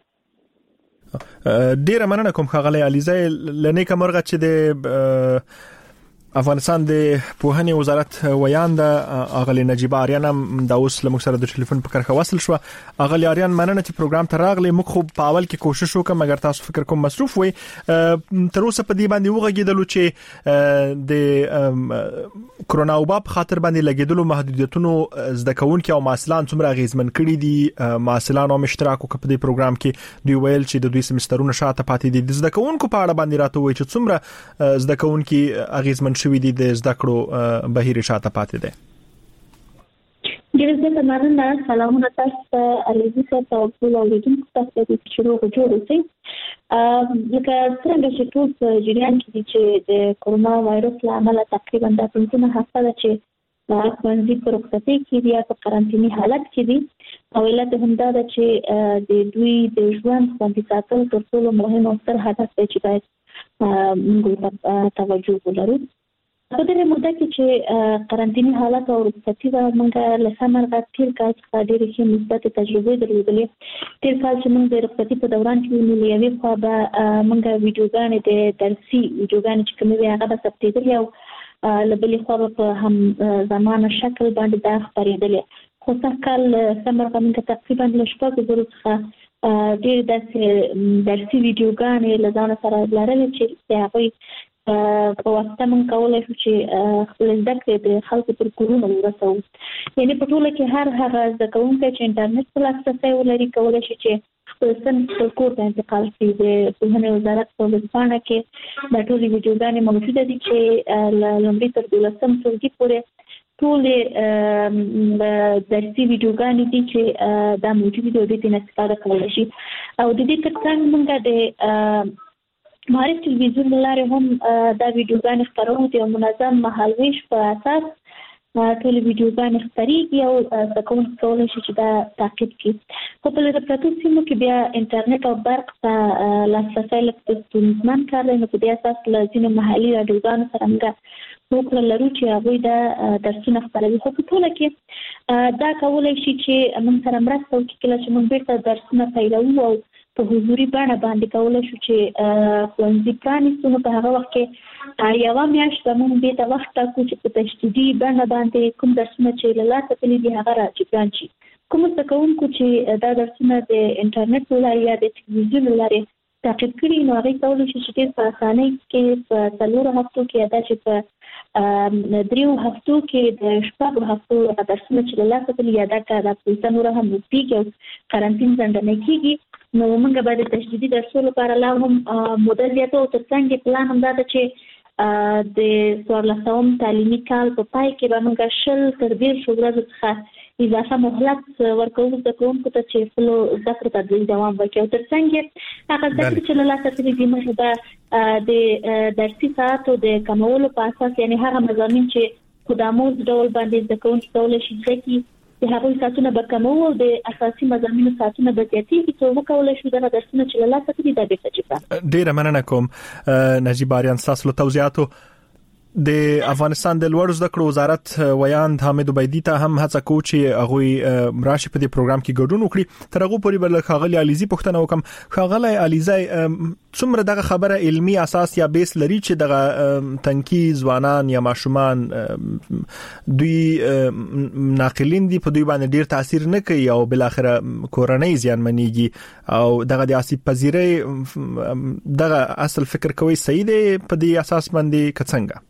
ډیره مننه کوم ښاغلی علیزی. لنیکه مرغه چې د افغانستان د پوهنې وزارت ویانده اغلی نجیب آریان هم د اوس له موږ سره د ټلیفون په کرخه وصل شو. اغلی آریان مننه چې پروګرام ته راغلی. موږ خو په اول کې کوشش وکړو مګر تاسو فکر کوم مصروف وي. تر اوسه په دې باندې وغږیدلو چې د کرونا وبا په خاطر باندې لګیدلو محدودیتونو زده کوونکي او معلمان څومره غیزمن کړي دي. معلمان هم اشتراک وکړي په دې پروګرام کې. دوی ویل چې د دوی سمسترونه شاته پاتې دي. د زده کوونکو په اړه باندې راته وایي چې څومره زده کوونکي غیزمن شوي دي د زده کړو بهیر شاته پاتې دي. ډیره زه مننه. سلامونه تاسو علیزي صاحب او ټول اوریدونکو ته چې شروع وکړو. لکه څنګه چې ټول جریان کې چې د کرونا وایرس له امله تقریبا د 15 هفته چې ځکه په رخصتي کې یا په قرنطیني حالت کې دي او علت هم دا ده چې د دوی د ژوند خوندي ساتل تر ټولو مهم او ستر هدف دی چې باید موږ توجه ولرو. په دې موده کې چې قرنطیني حالت او رخصتي و موږ له سمرغه تیر کال څخه ډېرې ښې مثبت تجربې درلودلې. تیر کال چې موږ د رخصتي په دوران کې نو یوې خوا به موږ ویډیوګانې د درسي ویډیوګانې چې کومې وي هغه به ثبتېدلې او له بلې خوا په هم زمانه شکل باندې دا خپرېدلې. خو سږکال سمرغه موږ تقریبا له 4,000 څخه ډېر داسې درسي ویډیوګانې له ځانه سره لرلې چې هغوی په واسطه موږ کولی شو چې خپل زده کړې د خلکو تر کورونو ورسوو. یعنې په ټوله کې هر هغه زده کوونکی چې انټرنیټ ته لاسرسی ولري کولی شي چې خپل صنف خپل کور ته انتقال کړي. د پوهنې وزارت په ویبپاڼه کې دا ټولې ویډیوګانې موجوده دي چې له لومړي تر 12 ټولګي پورې ټولې درسي ویډیوګانې دي چې دا موجود دي او د دې نه استفاده کولی شي. او د دې ترڅنګ موږ د معرف ټلویزیون لاره هم دا ویډیوګانې خپروو دي او منظم مهالویش په اساس ټول ویډیوګانې خپرېږي او زده کوونکي کولی شي چې دا تعقیب کړي. خو په لږ پرتو سیمو کې بیا انټرنیټ او برق ته لاسرسی لږ ستونزمن کار دی. نو په دې اساس له ځینو محلي راډیوګانو سره موږ وکړه لرو چې هغوی دا درسونه خپروي. خو په ټوله کې دا کولی شي چې موږ سره مرسته وکړي کله چې موږ بیرته درسونه پیلوو او په حضوري بڼه باندې کولی شو چې ښوونځي پرانیستو. نو په هغه وخت کې یوه میاشت به موږ دې ته وخت ټاکو چې په تشدیدي بڼه باندې کوم درسونه چې له لاسه تللي دي هغه راجبران شي. کومو زده کوونکو چې دا درسونه د انټرنیټ له لارې یا د تلویزیون له لارې تعقیب کړي نو هغوی کولی شي چې ډېر په اسانۍ کې په 4 هفتو کې یا دا چې په 3 هفتو کې د 6 هفتو درسونه چې له لاسه تللي یا دا کار راپولیسه نوره هم وکړي او قرنطین ځنډنی کېږي. نو موږ به د تشدیدي درسو لپاره لا هم موده زیاته او ترڅنګ پلان هم دا ده چې د 14 تعلیمي کال په پای کې به موږ 10 تر 20 ورځو څخه اضافه مهلت ورکوو زده کوونکو ته چې خپلو زده کړو ته دوی دوام ورکړي. او ترڅنګ هغه زده کړې چې له لاسه تللي دي موږ به د درسي ساعتو د کمولو په اساس یعنې هغه مضامین چې په داموز ډول باندې زده کوونکي کولی شي زده کړي د هغوی ساعتونه به کموو او د اساسي مضامینو ساعتونه به زیاتېږي څو وکولی شو دغه درسونه چې له لاسه تللي دا بېرته جبران. ډېره مننه کوم نجیب آریان ستاسو له توضیحاتو. د افغانستان د لوړو زده کړو وزارت ویاند حامد عبیدي ته هم هڅه کوو چې هغوی راشي په دې پروګرام کې ګډون وکړي. تر هغه پورې به له ښاغلي علیزي پوښتنه وکړم. ښاغلی علیزی څومره دغه خبره علمي اساس یا بیس لري چې دغه تنکي ځوانان یا ماشومان دوی ناقلین دي په دوی باندې ډیر تاثیر نه کوي او بل اخره کورنۍ زیانمنېږي او دغه د آسیب پذیرۍ دغه اصل فکر کوي صحیح دی په دې اساس باندې کڅنګه؟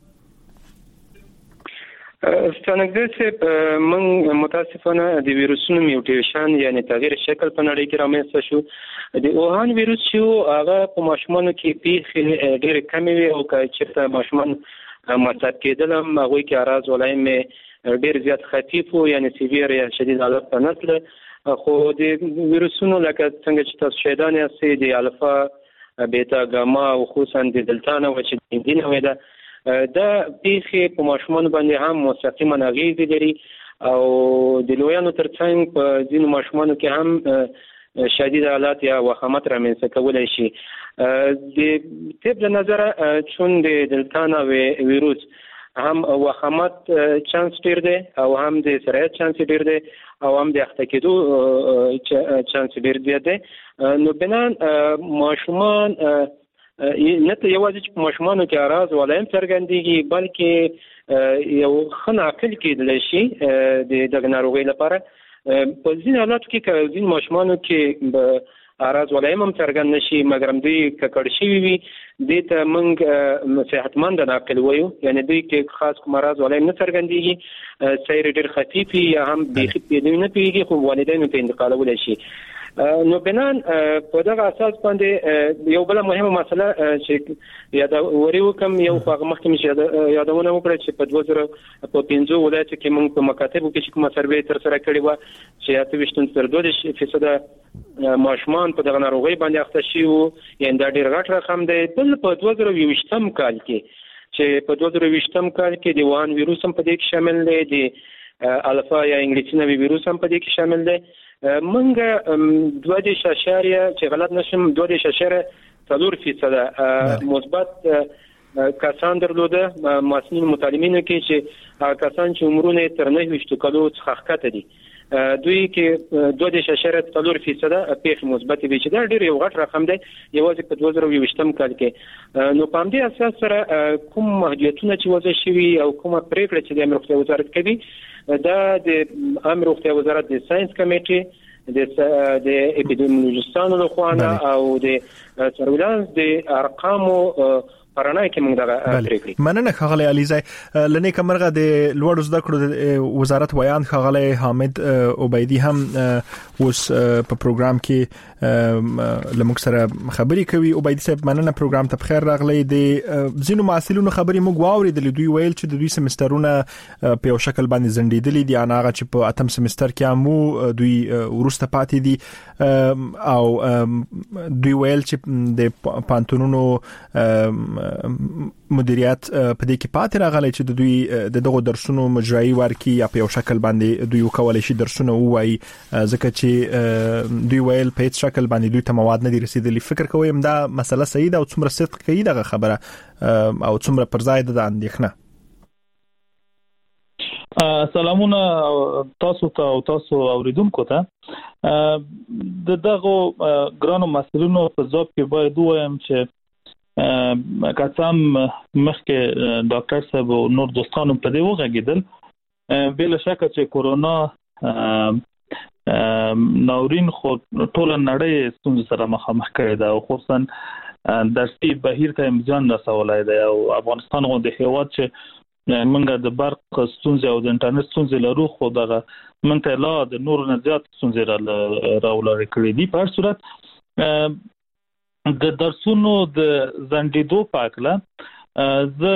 ستانګدې من متاسفانه د ویروسونو میوټیشن یعنی تغییر شکل په نړۍ کې رامنځته شو. د اوهان ویروس چې هغه په ماشومانو کې پیښې ډېرې کمې وي او چې ماشومان مصاب کېدل هم هغوی کې اعراض ولایم ډېر زیات خفیف وو یعنی سیویر یا شدید حالت په نسل. خو د ویروسونو لکه څنګه چې تاسو شهیدان یاستئ د الفا بیتا ګاما او خصوصا د دلتا نه چې دینه وي دا پیښې په ماشومان باندې هم مستقیما اغیزې لري او د لویانو ترڅنګ په ځینو ماشومانو کې هم شدید حالات یا وخامت رامنځته کولی شي. د طب له نظره چون د دلتا ویروس هم وخامت چانس ډیر دی او هم د سرایت چانس ډیر دی او هم د اخته کېدو چانس ډیر زیات دی. نو بنان ماشومان نه ته یوازې چې په ماشومانو کې اعراض ولایم څرګندېږي بلکې یو ښه ناقل کېدلی شي د دغه ناروغۍ لپاره. په ځینو حالاتو کې که ځینو ماشومانو کې اعراض ولایم هم څرګند نه شي مګر دوی ککړ شوي وي دې ته موږ صحتمند ناقل وایو یعنې دوی کې خاص کوم اعراض ولایم نه څرګندېږي سیر ډېر خفیف وي یا هم بیخي دوی نه پوهېږي خو والدینو ته انتقالولی شي. نو بنان په دغه اساس باندې یو بل مهمه مسله چې یادوري وکم یو هغه مخکې چې یادونه وکړه چې په 2015 ولایت کې موږ په مکاتبو کې کومه سروې تر سره کړې و چې 28% ماشومان په دغه ناروغۍ باندې اخته شي وو یعنې دا ډېر غټ رقم دی. بل په 2020 کال کې چې په 2020م کال کې د وان ویروس هم په دې کې شامل دی، د الفا یا انګلیسي نوي ویروس هم په دې کې شامل دی. منګه 2.4 چې غلط نشم 2.4% مثبت کسان درلوده ماسنین متعلمینو کې چې کسان چې عمرونه تر 9 کالو څخه ښکته دي دوی کې 2.4% پیښ مثبت دي چې دا ډېر یو غټ رقم دی یوازې په 2020م کال کې. نو په دې اساس سره کوم محدودیتونه چې وضع شوي او کومه پریکړه چې د امر روغتیا وزارت کوي دا د امر روغتیا وزارت د ساينس کمیټې د اپیډیمیولوژیستانو لخوا او د سرویلانس د ارقامو پرانای کې موږ دا پریکړه مننه خغلی علیزای لنی کمرغه د لوړ زده کړو وزارت ویان خغلی حامد عبیدی هم اوس په پروګرام کې لمک سره خبري کوي. عبیدی صاحب مننه پروګرام ته بخیر راغلی. د زینو معسلونو خبري موږ واوریدل دوی ویل چې د دوی سمسترونه په یو شکل باندې زندیدلې دي انا هغه چې په اتم سمستر کې مو دوی ورسته پاتې دي او دوی ویل چې د پانتونونو مدیریت په دې کې پاتې راغلی چې د دوی دغه درسونو مجرایی ورکی یا په یو شکل باندې دوی وکولای شي درسونه وایي ځکه چې دوی ویل په هیڅ شکل باندې دوی ته مواد نه دي رسیدلي. فکر کوم دا مسله صحیح ده او څومره صدق کوي دغه خبره او څومره پر ځای ده اندېښنه؟ سلامونه تاسو ته او تاسو اوریدونکو ته دغه ګرانو مسلونو په ځواب کې باید وایم چې کاتم مخکې ډاکټر صاحب او نور دوستانو په دې وغږیدل بل شک چې کورونا ناورین خو ټول نړۍ ستونزې سره مخامخ کړي دا او خصوصا درسي بهیر ته امتحان رسولای دی او افغانستان غو د هیواد چې منګه د برق ستونزې او د انټرنیټ ستونزې لرو خو دغه منته لا د نور نه زیات ستونزې راولر کړې دي. په هر صورت د درسونو د زندیدو پاکله زه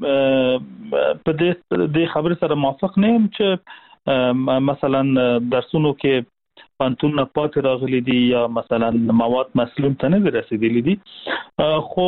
په دې خبرې سره موافق نه یم چې مثلا درسونو کې پانتون پاتې راغلي دي یا مثلا مواد مسلم ته نه رسیدلي دي خو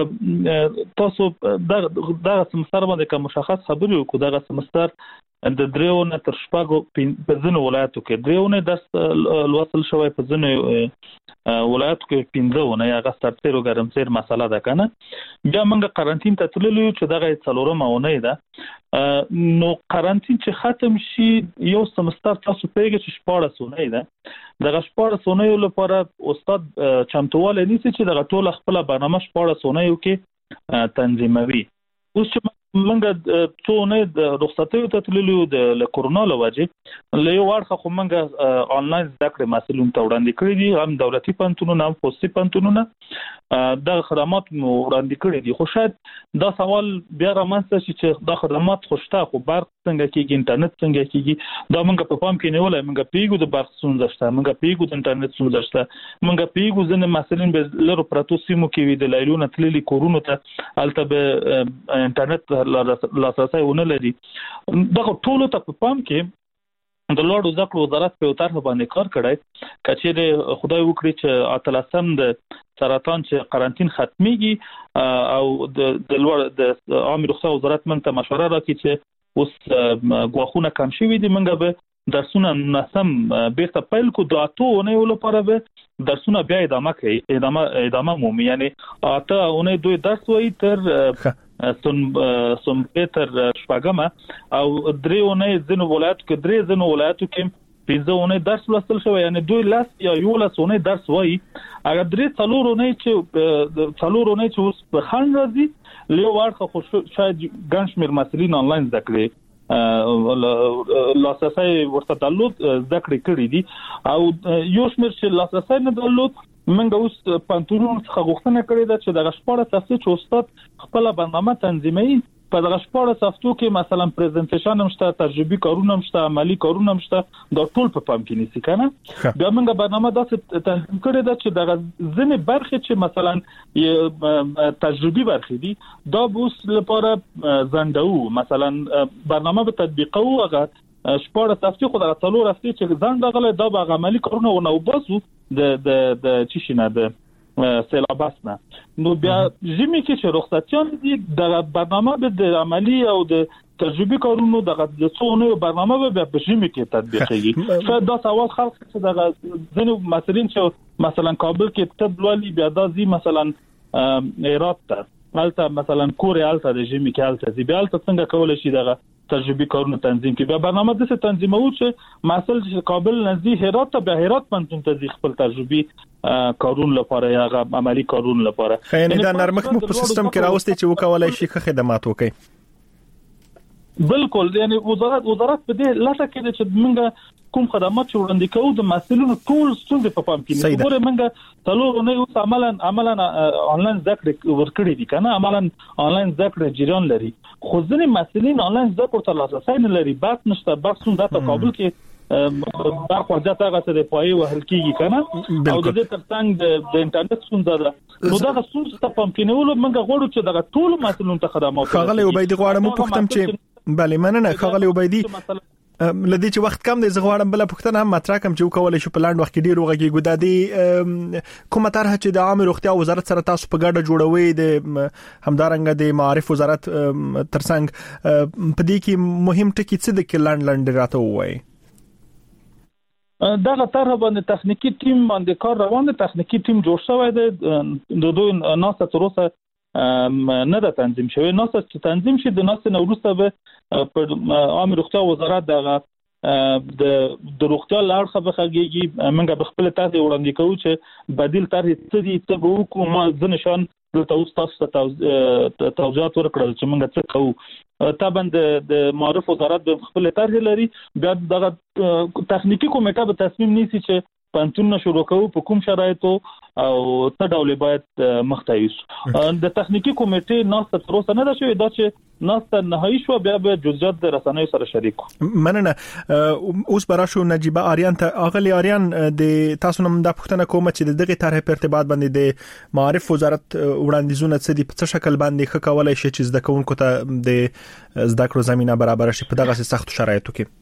تاسو دا سمستر باندې کوم مشخص خبرې وکړو دا سمستر د دریونه تر شپږو په ځینو ولایتو کې دریونه درس لوستل شوی په ځینو ولایتو کې 15 یا غستر او ګرمسیر مسله ده کنه بیا موږ قرنټین ته تللو چې دغه څلورم اونۍ ده نو قرنټین چې ختم شي یو سمستر تاسو پیګه چې 14 اونۍ ده دغه 14 اونۍ لپاره استاد چمتواله نیسي چې دغه ټول خپل برنامه 14 اونۍ کې تنظیموي. اوس چې منګه څونه د رخصتیو ته تللو د کورونا لوجه له یو ورخه خو منګه آنلاین زده کړې مسلون ته وړاندې کړې دي هم دولتي پانتونونه هم خصوصي پانتونونه د خدمات وړاندې کړې دي خو شاید دا سوال بیا رامنځته شي چې د خدمات خوشته خو برق څنګه کېږي انټرنیټ څنګه کېږي دا منګه په پام کې نیولای منګه پیګو د برق ستونزه شته منګه پیګو د انټرنیټ ستونزه شته منګه پیګو ځنه مسلون به لرو پراتو سیمو کې وي د لایلونه تللي کورونو ته الته به انټرنیټ لاسرسي ونه لري دغه ټولو ته په پام کې د لوړ زده کړو وزارت په طرح باندې کار کړی کچېره خدای وکړي چې اتلسم د سرطان چې قرنټین ختميږي او د لوړ د عامه روغتیا وزارت منته مشوره راکړي چې اوس غواخونه کم شوي دي منګه به درسونه نسم بیرته پیل کو د اتو نه لپاره به درسونه بیا ادامه مومي یعنی اته اونې دوی درس وای تر سم پتر شپږم او درېونه ځینو ولایتو کې 15 اونۍ درس لوستل شوی یعنی دوی لاس یا یو لاس اونۍ درس وای اگر درې څلور اونۍ چې اوس په خان راځي له ورخه خو شاید ګنشمیر مسلین آنلاین زده کړي لاسرسي ورته تعلق زده کړی دي او یو شمیر چې لاسرسي نه درلود منګه اوس پانتونونو څخه غوښتنه کړې ده چې دغه 14 هفته چې استاد خپل برنامه تنظیموي په دغه 14 هفتو کې مثلا پریزنټیشن هم شته تجربي کارونه هم شته عملی کارونه هم شته دا ټول په پام کې نیسي کنه بیا موږ برنامه داسې تنظیم کړې ده چې دغه ځینې برخې چې مثلا تجربي برخې دي دا اوس لپاره زندو مثلا برنامه به تطبیقو هغه 14 هفته خو دغه 3 هفته چې ځان دغه دا به عملی کارونه ونه وباسو د چی شنه د سیلابس نه نو بیا ژمي کې چې رخصتیان دي د برنامه به د عملی او د تجربي کارونو د څونو برنامه به په ژمي کې تطبیقيږي فدا سوال خلک چې د ځینو مسلین چې مثلا کابل کې تبلولي بیا د مثلا هرات ته البته مثلا کورې البته د ژمي کې البته بیا البته څنګه کولای شي دغه تجربي کارونه تنظیم کړي بیا برنامه د څه تنظیمو چې مثلا چې کابل نزدیک هرات ته به هرات منځون ته خپل تجربي کارون لپاره یا عملی کارون لپاره یعنی دا نرمښت مو په سیستم کې راوستي چې وکولای شي خدمات وکړي بالکل یعنی وزارت په دې لټه کې چې موږ کوم خدمات وړاندې کوو د مسؤلینو ټول ستونزې په پام کې نیسو ګوره موږ څلور نه اوس عملاً آنلاین ذکر ورکړی دي کنه عملاً آنلاین ذکر جریان لري خو ځینې مسؤلین آنلاین ذکر تر لاسه نه لري بس نشته بس څنګه د کابل کې برخه ځاته غته د پای وهل کیږي کنه او د دې ترڅنګ د انټرنیټ څنګه ده نو دا څه ته پام کې نیول موږ غواړو چې دا ټول مسؤلین ته خدمات خغلی وبېدی غواړم پختم چې بله مننه خغلی وبېدی لدې چې وخت کم دی زه غواړم بل پښتنه هم مطرح کوم چې وکولای شو په لاند وخت کې ډیر وغږی ګدادي کومه طرح چې د عام روغتیا وزارت سره تاسو په ګډه جوړوي د همدارنګه د معارف وزارت ترڅنګ په دې کې مهم ټکی څه د کلاند راته وایي دا غتر باندې تخنیکی ټیم باندې کار روان دی تخنیکی ټیم جوړ شوی دی د دوی ناسه تر اوسه نه د تنظیم شوی ناسه چې تنظیم شي د ناسه نوروسته به په عام روغتیا وزارت دغه د روغتیا لار خبرېږي موږ خپل تاسو وړاندې کوو چې بدیل طرح څه به وکړو ما ځنشان د تاسو توضیحات ورکړل چې موږ څه کوو طبعا د معرف وزارت د خپل طرح لري بیا دغه تخنیکی کمیټه به تصمیم نیسي چې پنځونه شروع کوو په کوم شرایطو او څه ډول باید مختایس د تخنیکی کمیټې ناسته تر اوسه نه ده شوې دا چې ناسته نهایی شو بیا به جزئیات د رسنیو سره شریک مننه اوس براشو نجيبه آریان ته اغلی آریان د تاسو نوم د پښتنه کوم چې دغه طرح په ارتباط باندې د معارف وزارت وړاندیزونه څه دي په څه شکل باندې خکولای شي چې زده کوونکو ته د زده کړو زمينه برابر شي په دغه سخت شرایطو کې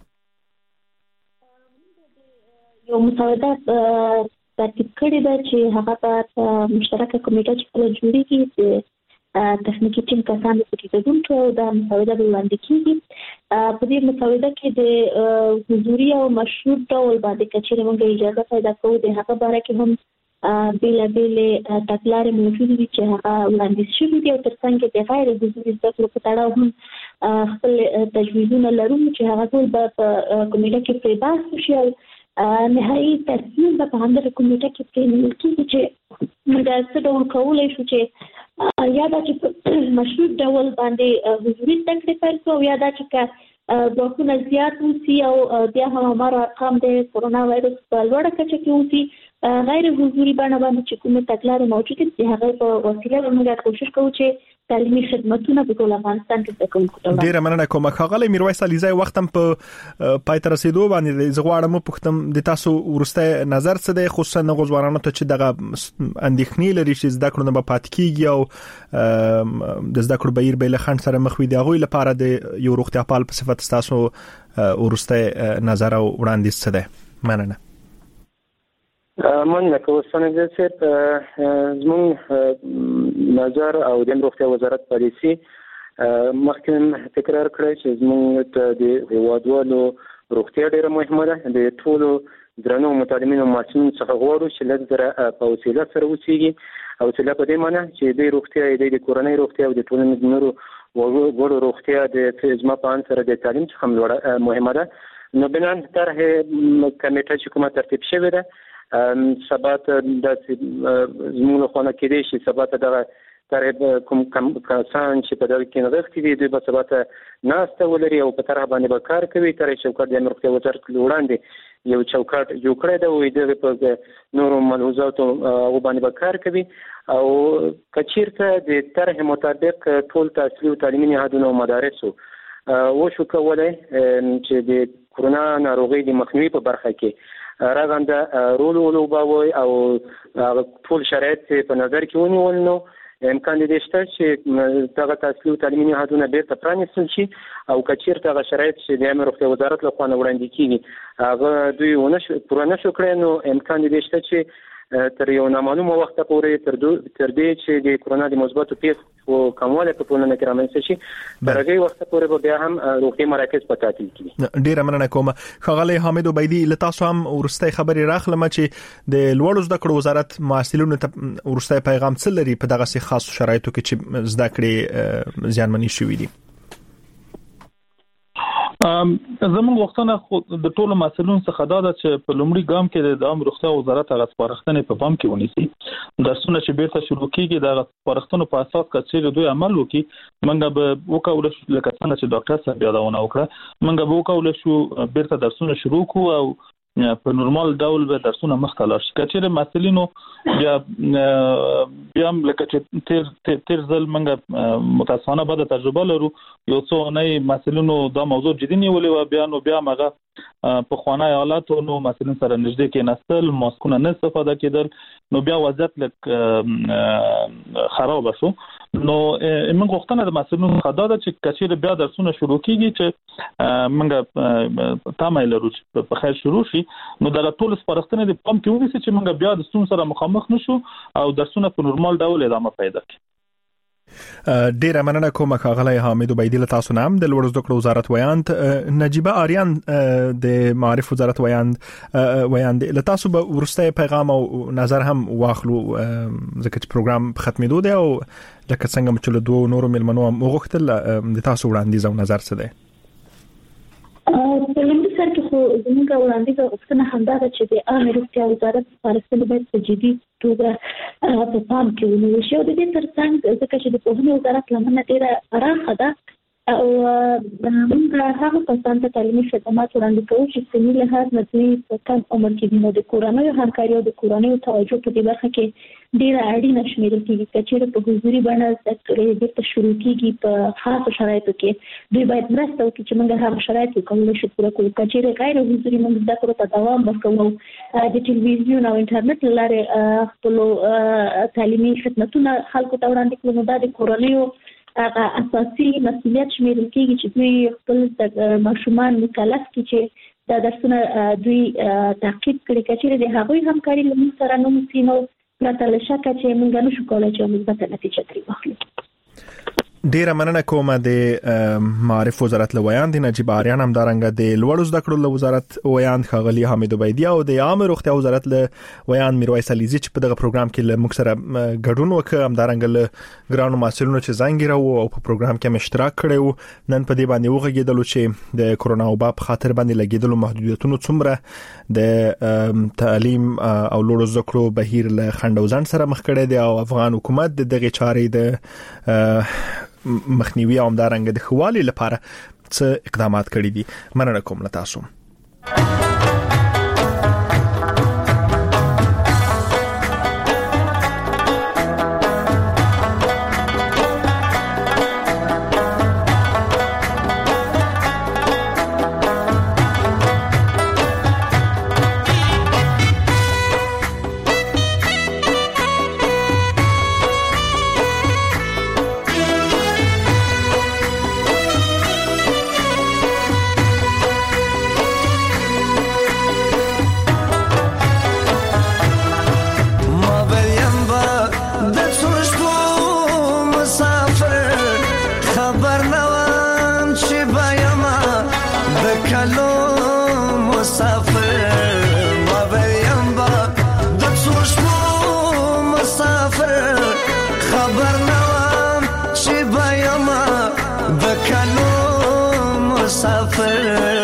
یو مسوده ترتیب کړی ده چې هغه په مشترکه کمیټه چې په جوړیږي چې تخنیکی ټیم کسان پکې ګډون او دا مسوده به وړاندې کیږي په دې مسوده کې د حضوري او مشروط ډول باندې کچېره موږ اجازه پیدا کوو د هغه باره کې هم بیل تکلارې موجود دي چې هغه وړاندې شوي دي او ترڅنګ د غیر حضوري زده کړو په تړاو هم خپل تجویزونه لرو چې هغه ټول په کمیټه کې پرې بحث شي نهایی ترتیب په همدغه کمیټه کې پرېنول کېږي چې موږ څه ډول کولای شو چې یا دا چې مشروط ډول باندې حضوري زده کړې پیل کړو یا دا چې ځواکونه زیات وسي او بیا هم همارو ارقام د کرونا وایرس په لوړه کچه کې وسي غیر حضوري بڼه باندې چې کومه تګلارې موجوده دي هغه په وسیله موږ کوشش کوو چې تعلیمي خدماتونه په ټول افغانستان کې د کوم کوټه ډیره مننه کوم خغلی میرویس علیزی وختم په پای تر رسیدو باندې زغواړم پختم د تاسو ورسته نظر څه دی خصوصا د غوړانو ته چې دغه اندېښنې لري چې زده کړو نه به پات کیږي او د زده کړو بهیر به له خند سره مخ وي دی غوې لپاره د یو روغتیا پال په صفت تاسو ورسته نظر او وړاندیز څه دی مننه من لکه وسنه چې زمون نظر او د روغتیا وزارت پالیسي مخکې تکرار کړی چې زمون د هیوادوالو روغتیا ډیره مهمه ده د ټولو درنو متعلمینو ماشومانو څخه غواړو چې لږ په وسیله سره وسیږي او چې په دې معنی چې د روغتیا د کورنۍ روغتیا او د ټولنې نورو وګړو روغتیا د اجماع په ان سره د تعلیم څخه لوړه مهمه ده نو بنان طرح کمیټه چې کومه ترتیب شوې ده ثبات د زموږ خونه کې دي چې ثبات دغه طرح کوم کسان چې په دغه کې نغښتي دي د ثبات ناسته ولري او په طرح باندې به کار کوي تر چوکاټ د روغتیا وزارت وړاندې یو چوکاټ جوړ کړی دی او د په نورو ملحوظاتو او باندې به کار کوي او کچیرته د طرح مطابق ټول تحصیلي او تعلیمي نهادونه او مدارسو وشو کولای چې د کرونا ناروغي د مخنیوي په برخه کې راغنده رول ولوبوي او ټول شرایط په نظر کې ونیول نو امکان دې شته چې دغه تحصیلي او تعلیمي نهادونه بیرته پرانیستل شي او کچیرته هغه شرایط چې د امر روغتیا وزارت له خوا وړاندې کیږي هغه دوی پوره نشو کړی نو امکان دې شته چې تر یو نامعلومه وخت پورې تر دې چې د کرونا د مثبتو پیښو کموالی په ټولنه کې رامنځته شي تر هغه وخت پورې بیا هم روغتي مراکز په تعطیل کړي. ډیره مننه کوم ښاغلی حامد عبیدی. له تاسو هم ورستۍ خبرې راخلم چې د لوړو زده کړو وزارت محصلینو ته ورستۍ پیغام څه لري په دغه خاص شرایطو کې چې زده کړې زیانمنې شوې دي. زموږ وختونه د ټولو مسلون څخه دا چې په لومړي ګام کې د عامه روغتیا وزارت هغه سپارښتنې په پام کې ونیسي. درسونه چې بیرته شروع کیږي د سپارښتنو په اساس کې دوی عمل وکړي. موږ به وکول شو لکه څنګه چې ډاکټر صاحب یادونه وکړه، موږ به وکول شو بیرته درسونه شروع کو او په نورمال ډول به درسونه مخته لاړ شي. کچېره مسلینو بیا لکه چې تیر ځل موږ متاسفانه بعد تجربه لرو یو څو نه مسلینو دا موضوع جدي نیولې و بیا موږ په خوانای حالاتو نو مسلین سره نږدې کې نستل ماسکونه نه استفاده کېدل نو بیا وضعیت لک خراب شو. نو موږ وختونه د مسلینو خدای د چې کچېره بیا درسونه شروع کیږي چې موږ تمایل لرو چې په خیر شروع شي. نو دا ټول سپارښتنې د پام کې ونیسي چې موږ بیا د ستونزو سره مخامخ نشو او درسونه په نورمال ډول ادامه پیدا کړي. ډیره مننه کوم ښاغلی حامد عبیدی. له تاسو نام د لوړو زده کړو وزارت ویاند نجیبه آریان د معارف وزارت ویاند له تاسو به ورسته پیغام او نظر هم واخلو ځکه چې پروګرام ختمېدو دی او لکه څنګه چې له دوه نورو ملمنو مغوښتل د تاسو وړاندیز او نظر څه دی؟ په لومړي سر کې خو زموږ وړاندیز او غوښتنه همدا ده چې د عامه روغتیا وزارت سپارښتنې باید په جدي توګه په پام کې ونیول شي. او د دې ترڅنګ ځکه چې د پوهنې وزارت لمنه ډېره پراخه ده او موږ هغه کسان ته تعلیمي خدمات وړاندې کوو چې سني لحاظ نه دوی په کم عمر کې دي. نو د کورنیو همکاري او د کورنیو توجه په دې برخه کې ډېره اړینه شمیرل کېږي. که چېرې په حضوري بڼه زده کړې بیرته شروع کېږي په خاصو شرایطو کې دوی باید مرسته وکړي چې موږ هغه شرایط وکولی شو پوره کړو. که چېرې غیر حضوري موږ زده کړو ته دوام ورکوو د ټلویزیون او انټرنیټ له لارې خپلو تعلیمي خدمتونه خلکو ته وړاندې کړو. نو دا د کورنیو هغه اساسي مسؤلیت شمیرل کېږي چې دوی خپل ماشومان مکلف کړي چې دا درسونه دوی تعقیب کړي. که چېرې د هغوی همکاري له موږ سره نه وسي نو پرته له شکه چې موږ نشو کولی چې مثبته نتیجه ترې واخلو. ډیره مننه کوم د معارف وزارت له ویاند نجیب آریان هم دارنګه د لوړو زده کړو له وزارت ویاند ښاغلی حامد عبیدی او د عامه روغتیا وزارت له ویاند میرویس علیزی چې په دغه پروګرام کې له موږ سره ګډون وکړ. هم دارنګه له ګرانو مسؤلینو چې زنګ راو او په پروګرام کې اشتراک کړو نن په دې باندې وغږیدل چې د کرونا وبا په خاطر باندې لګیدلو محدودیتونو څومره د تعلیم او لوړو زده کړو بهیر له خنډ او ځنډ سره مخ کړی دی او افغان حکومت دغه چارې د مخنیوي او همدارنګه د خوالي لپاره څه اقدامات کړي دي. مننه کوم له تاسو. مسافر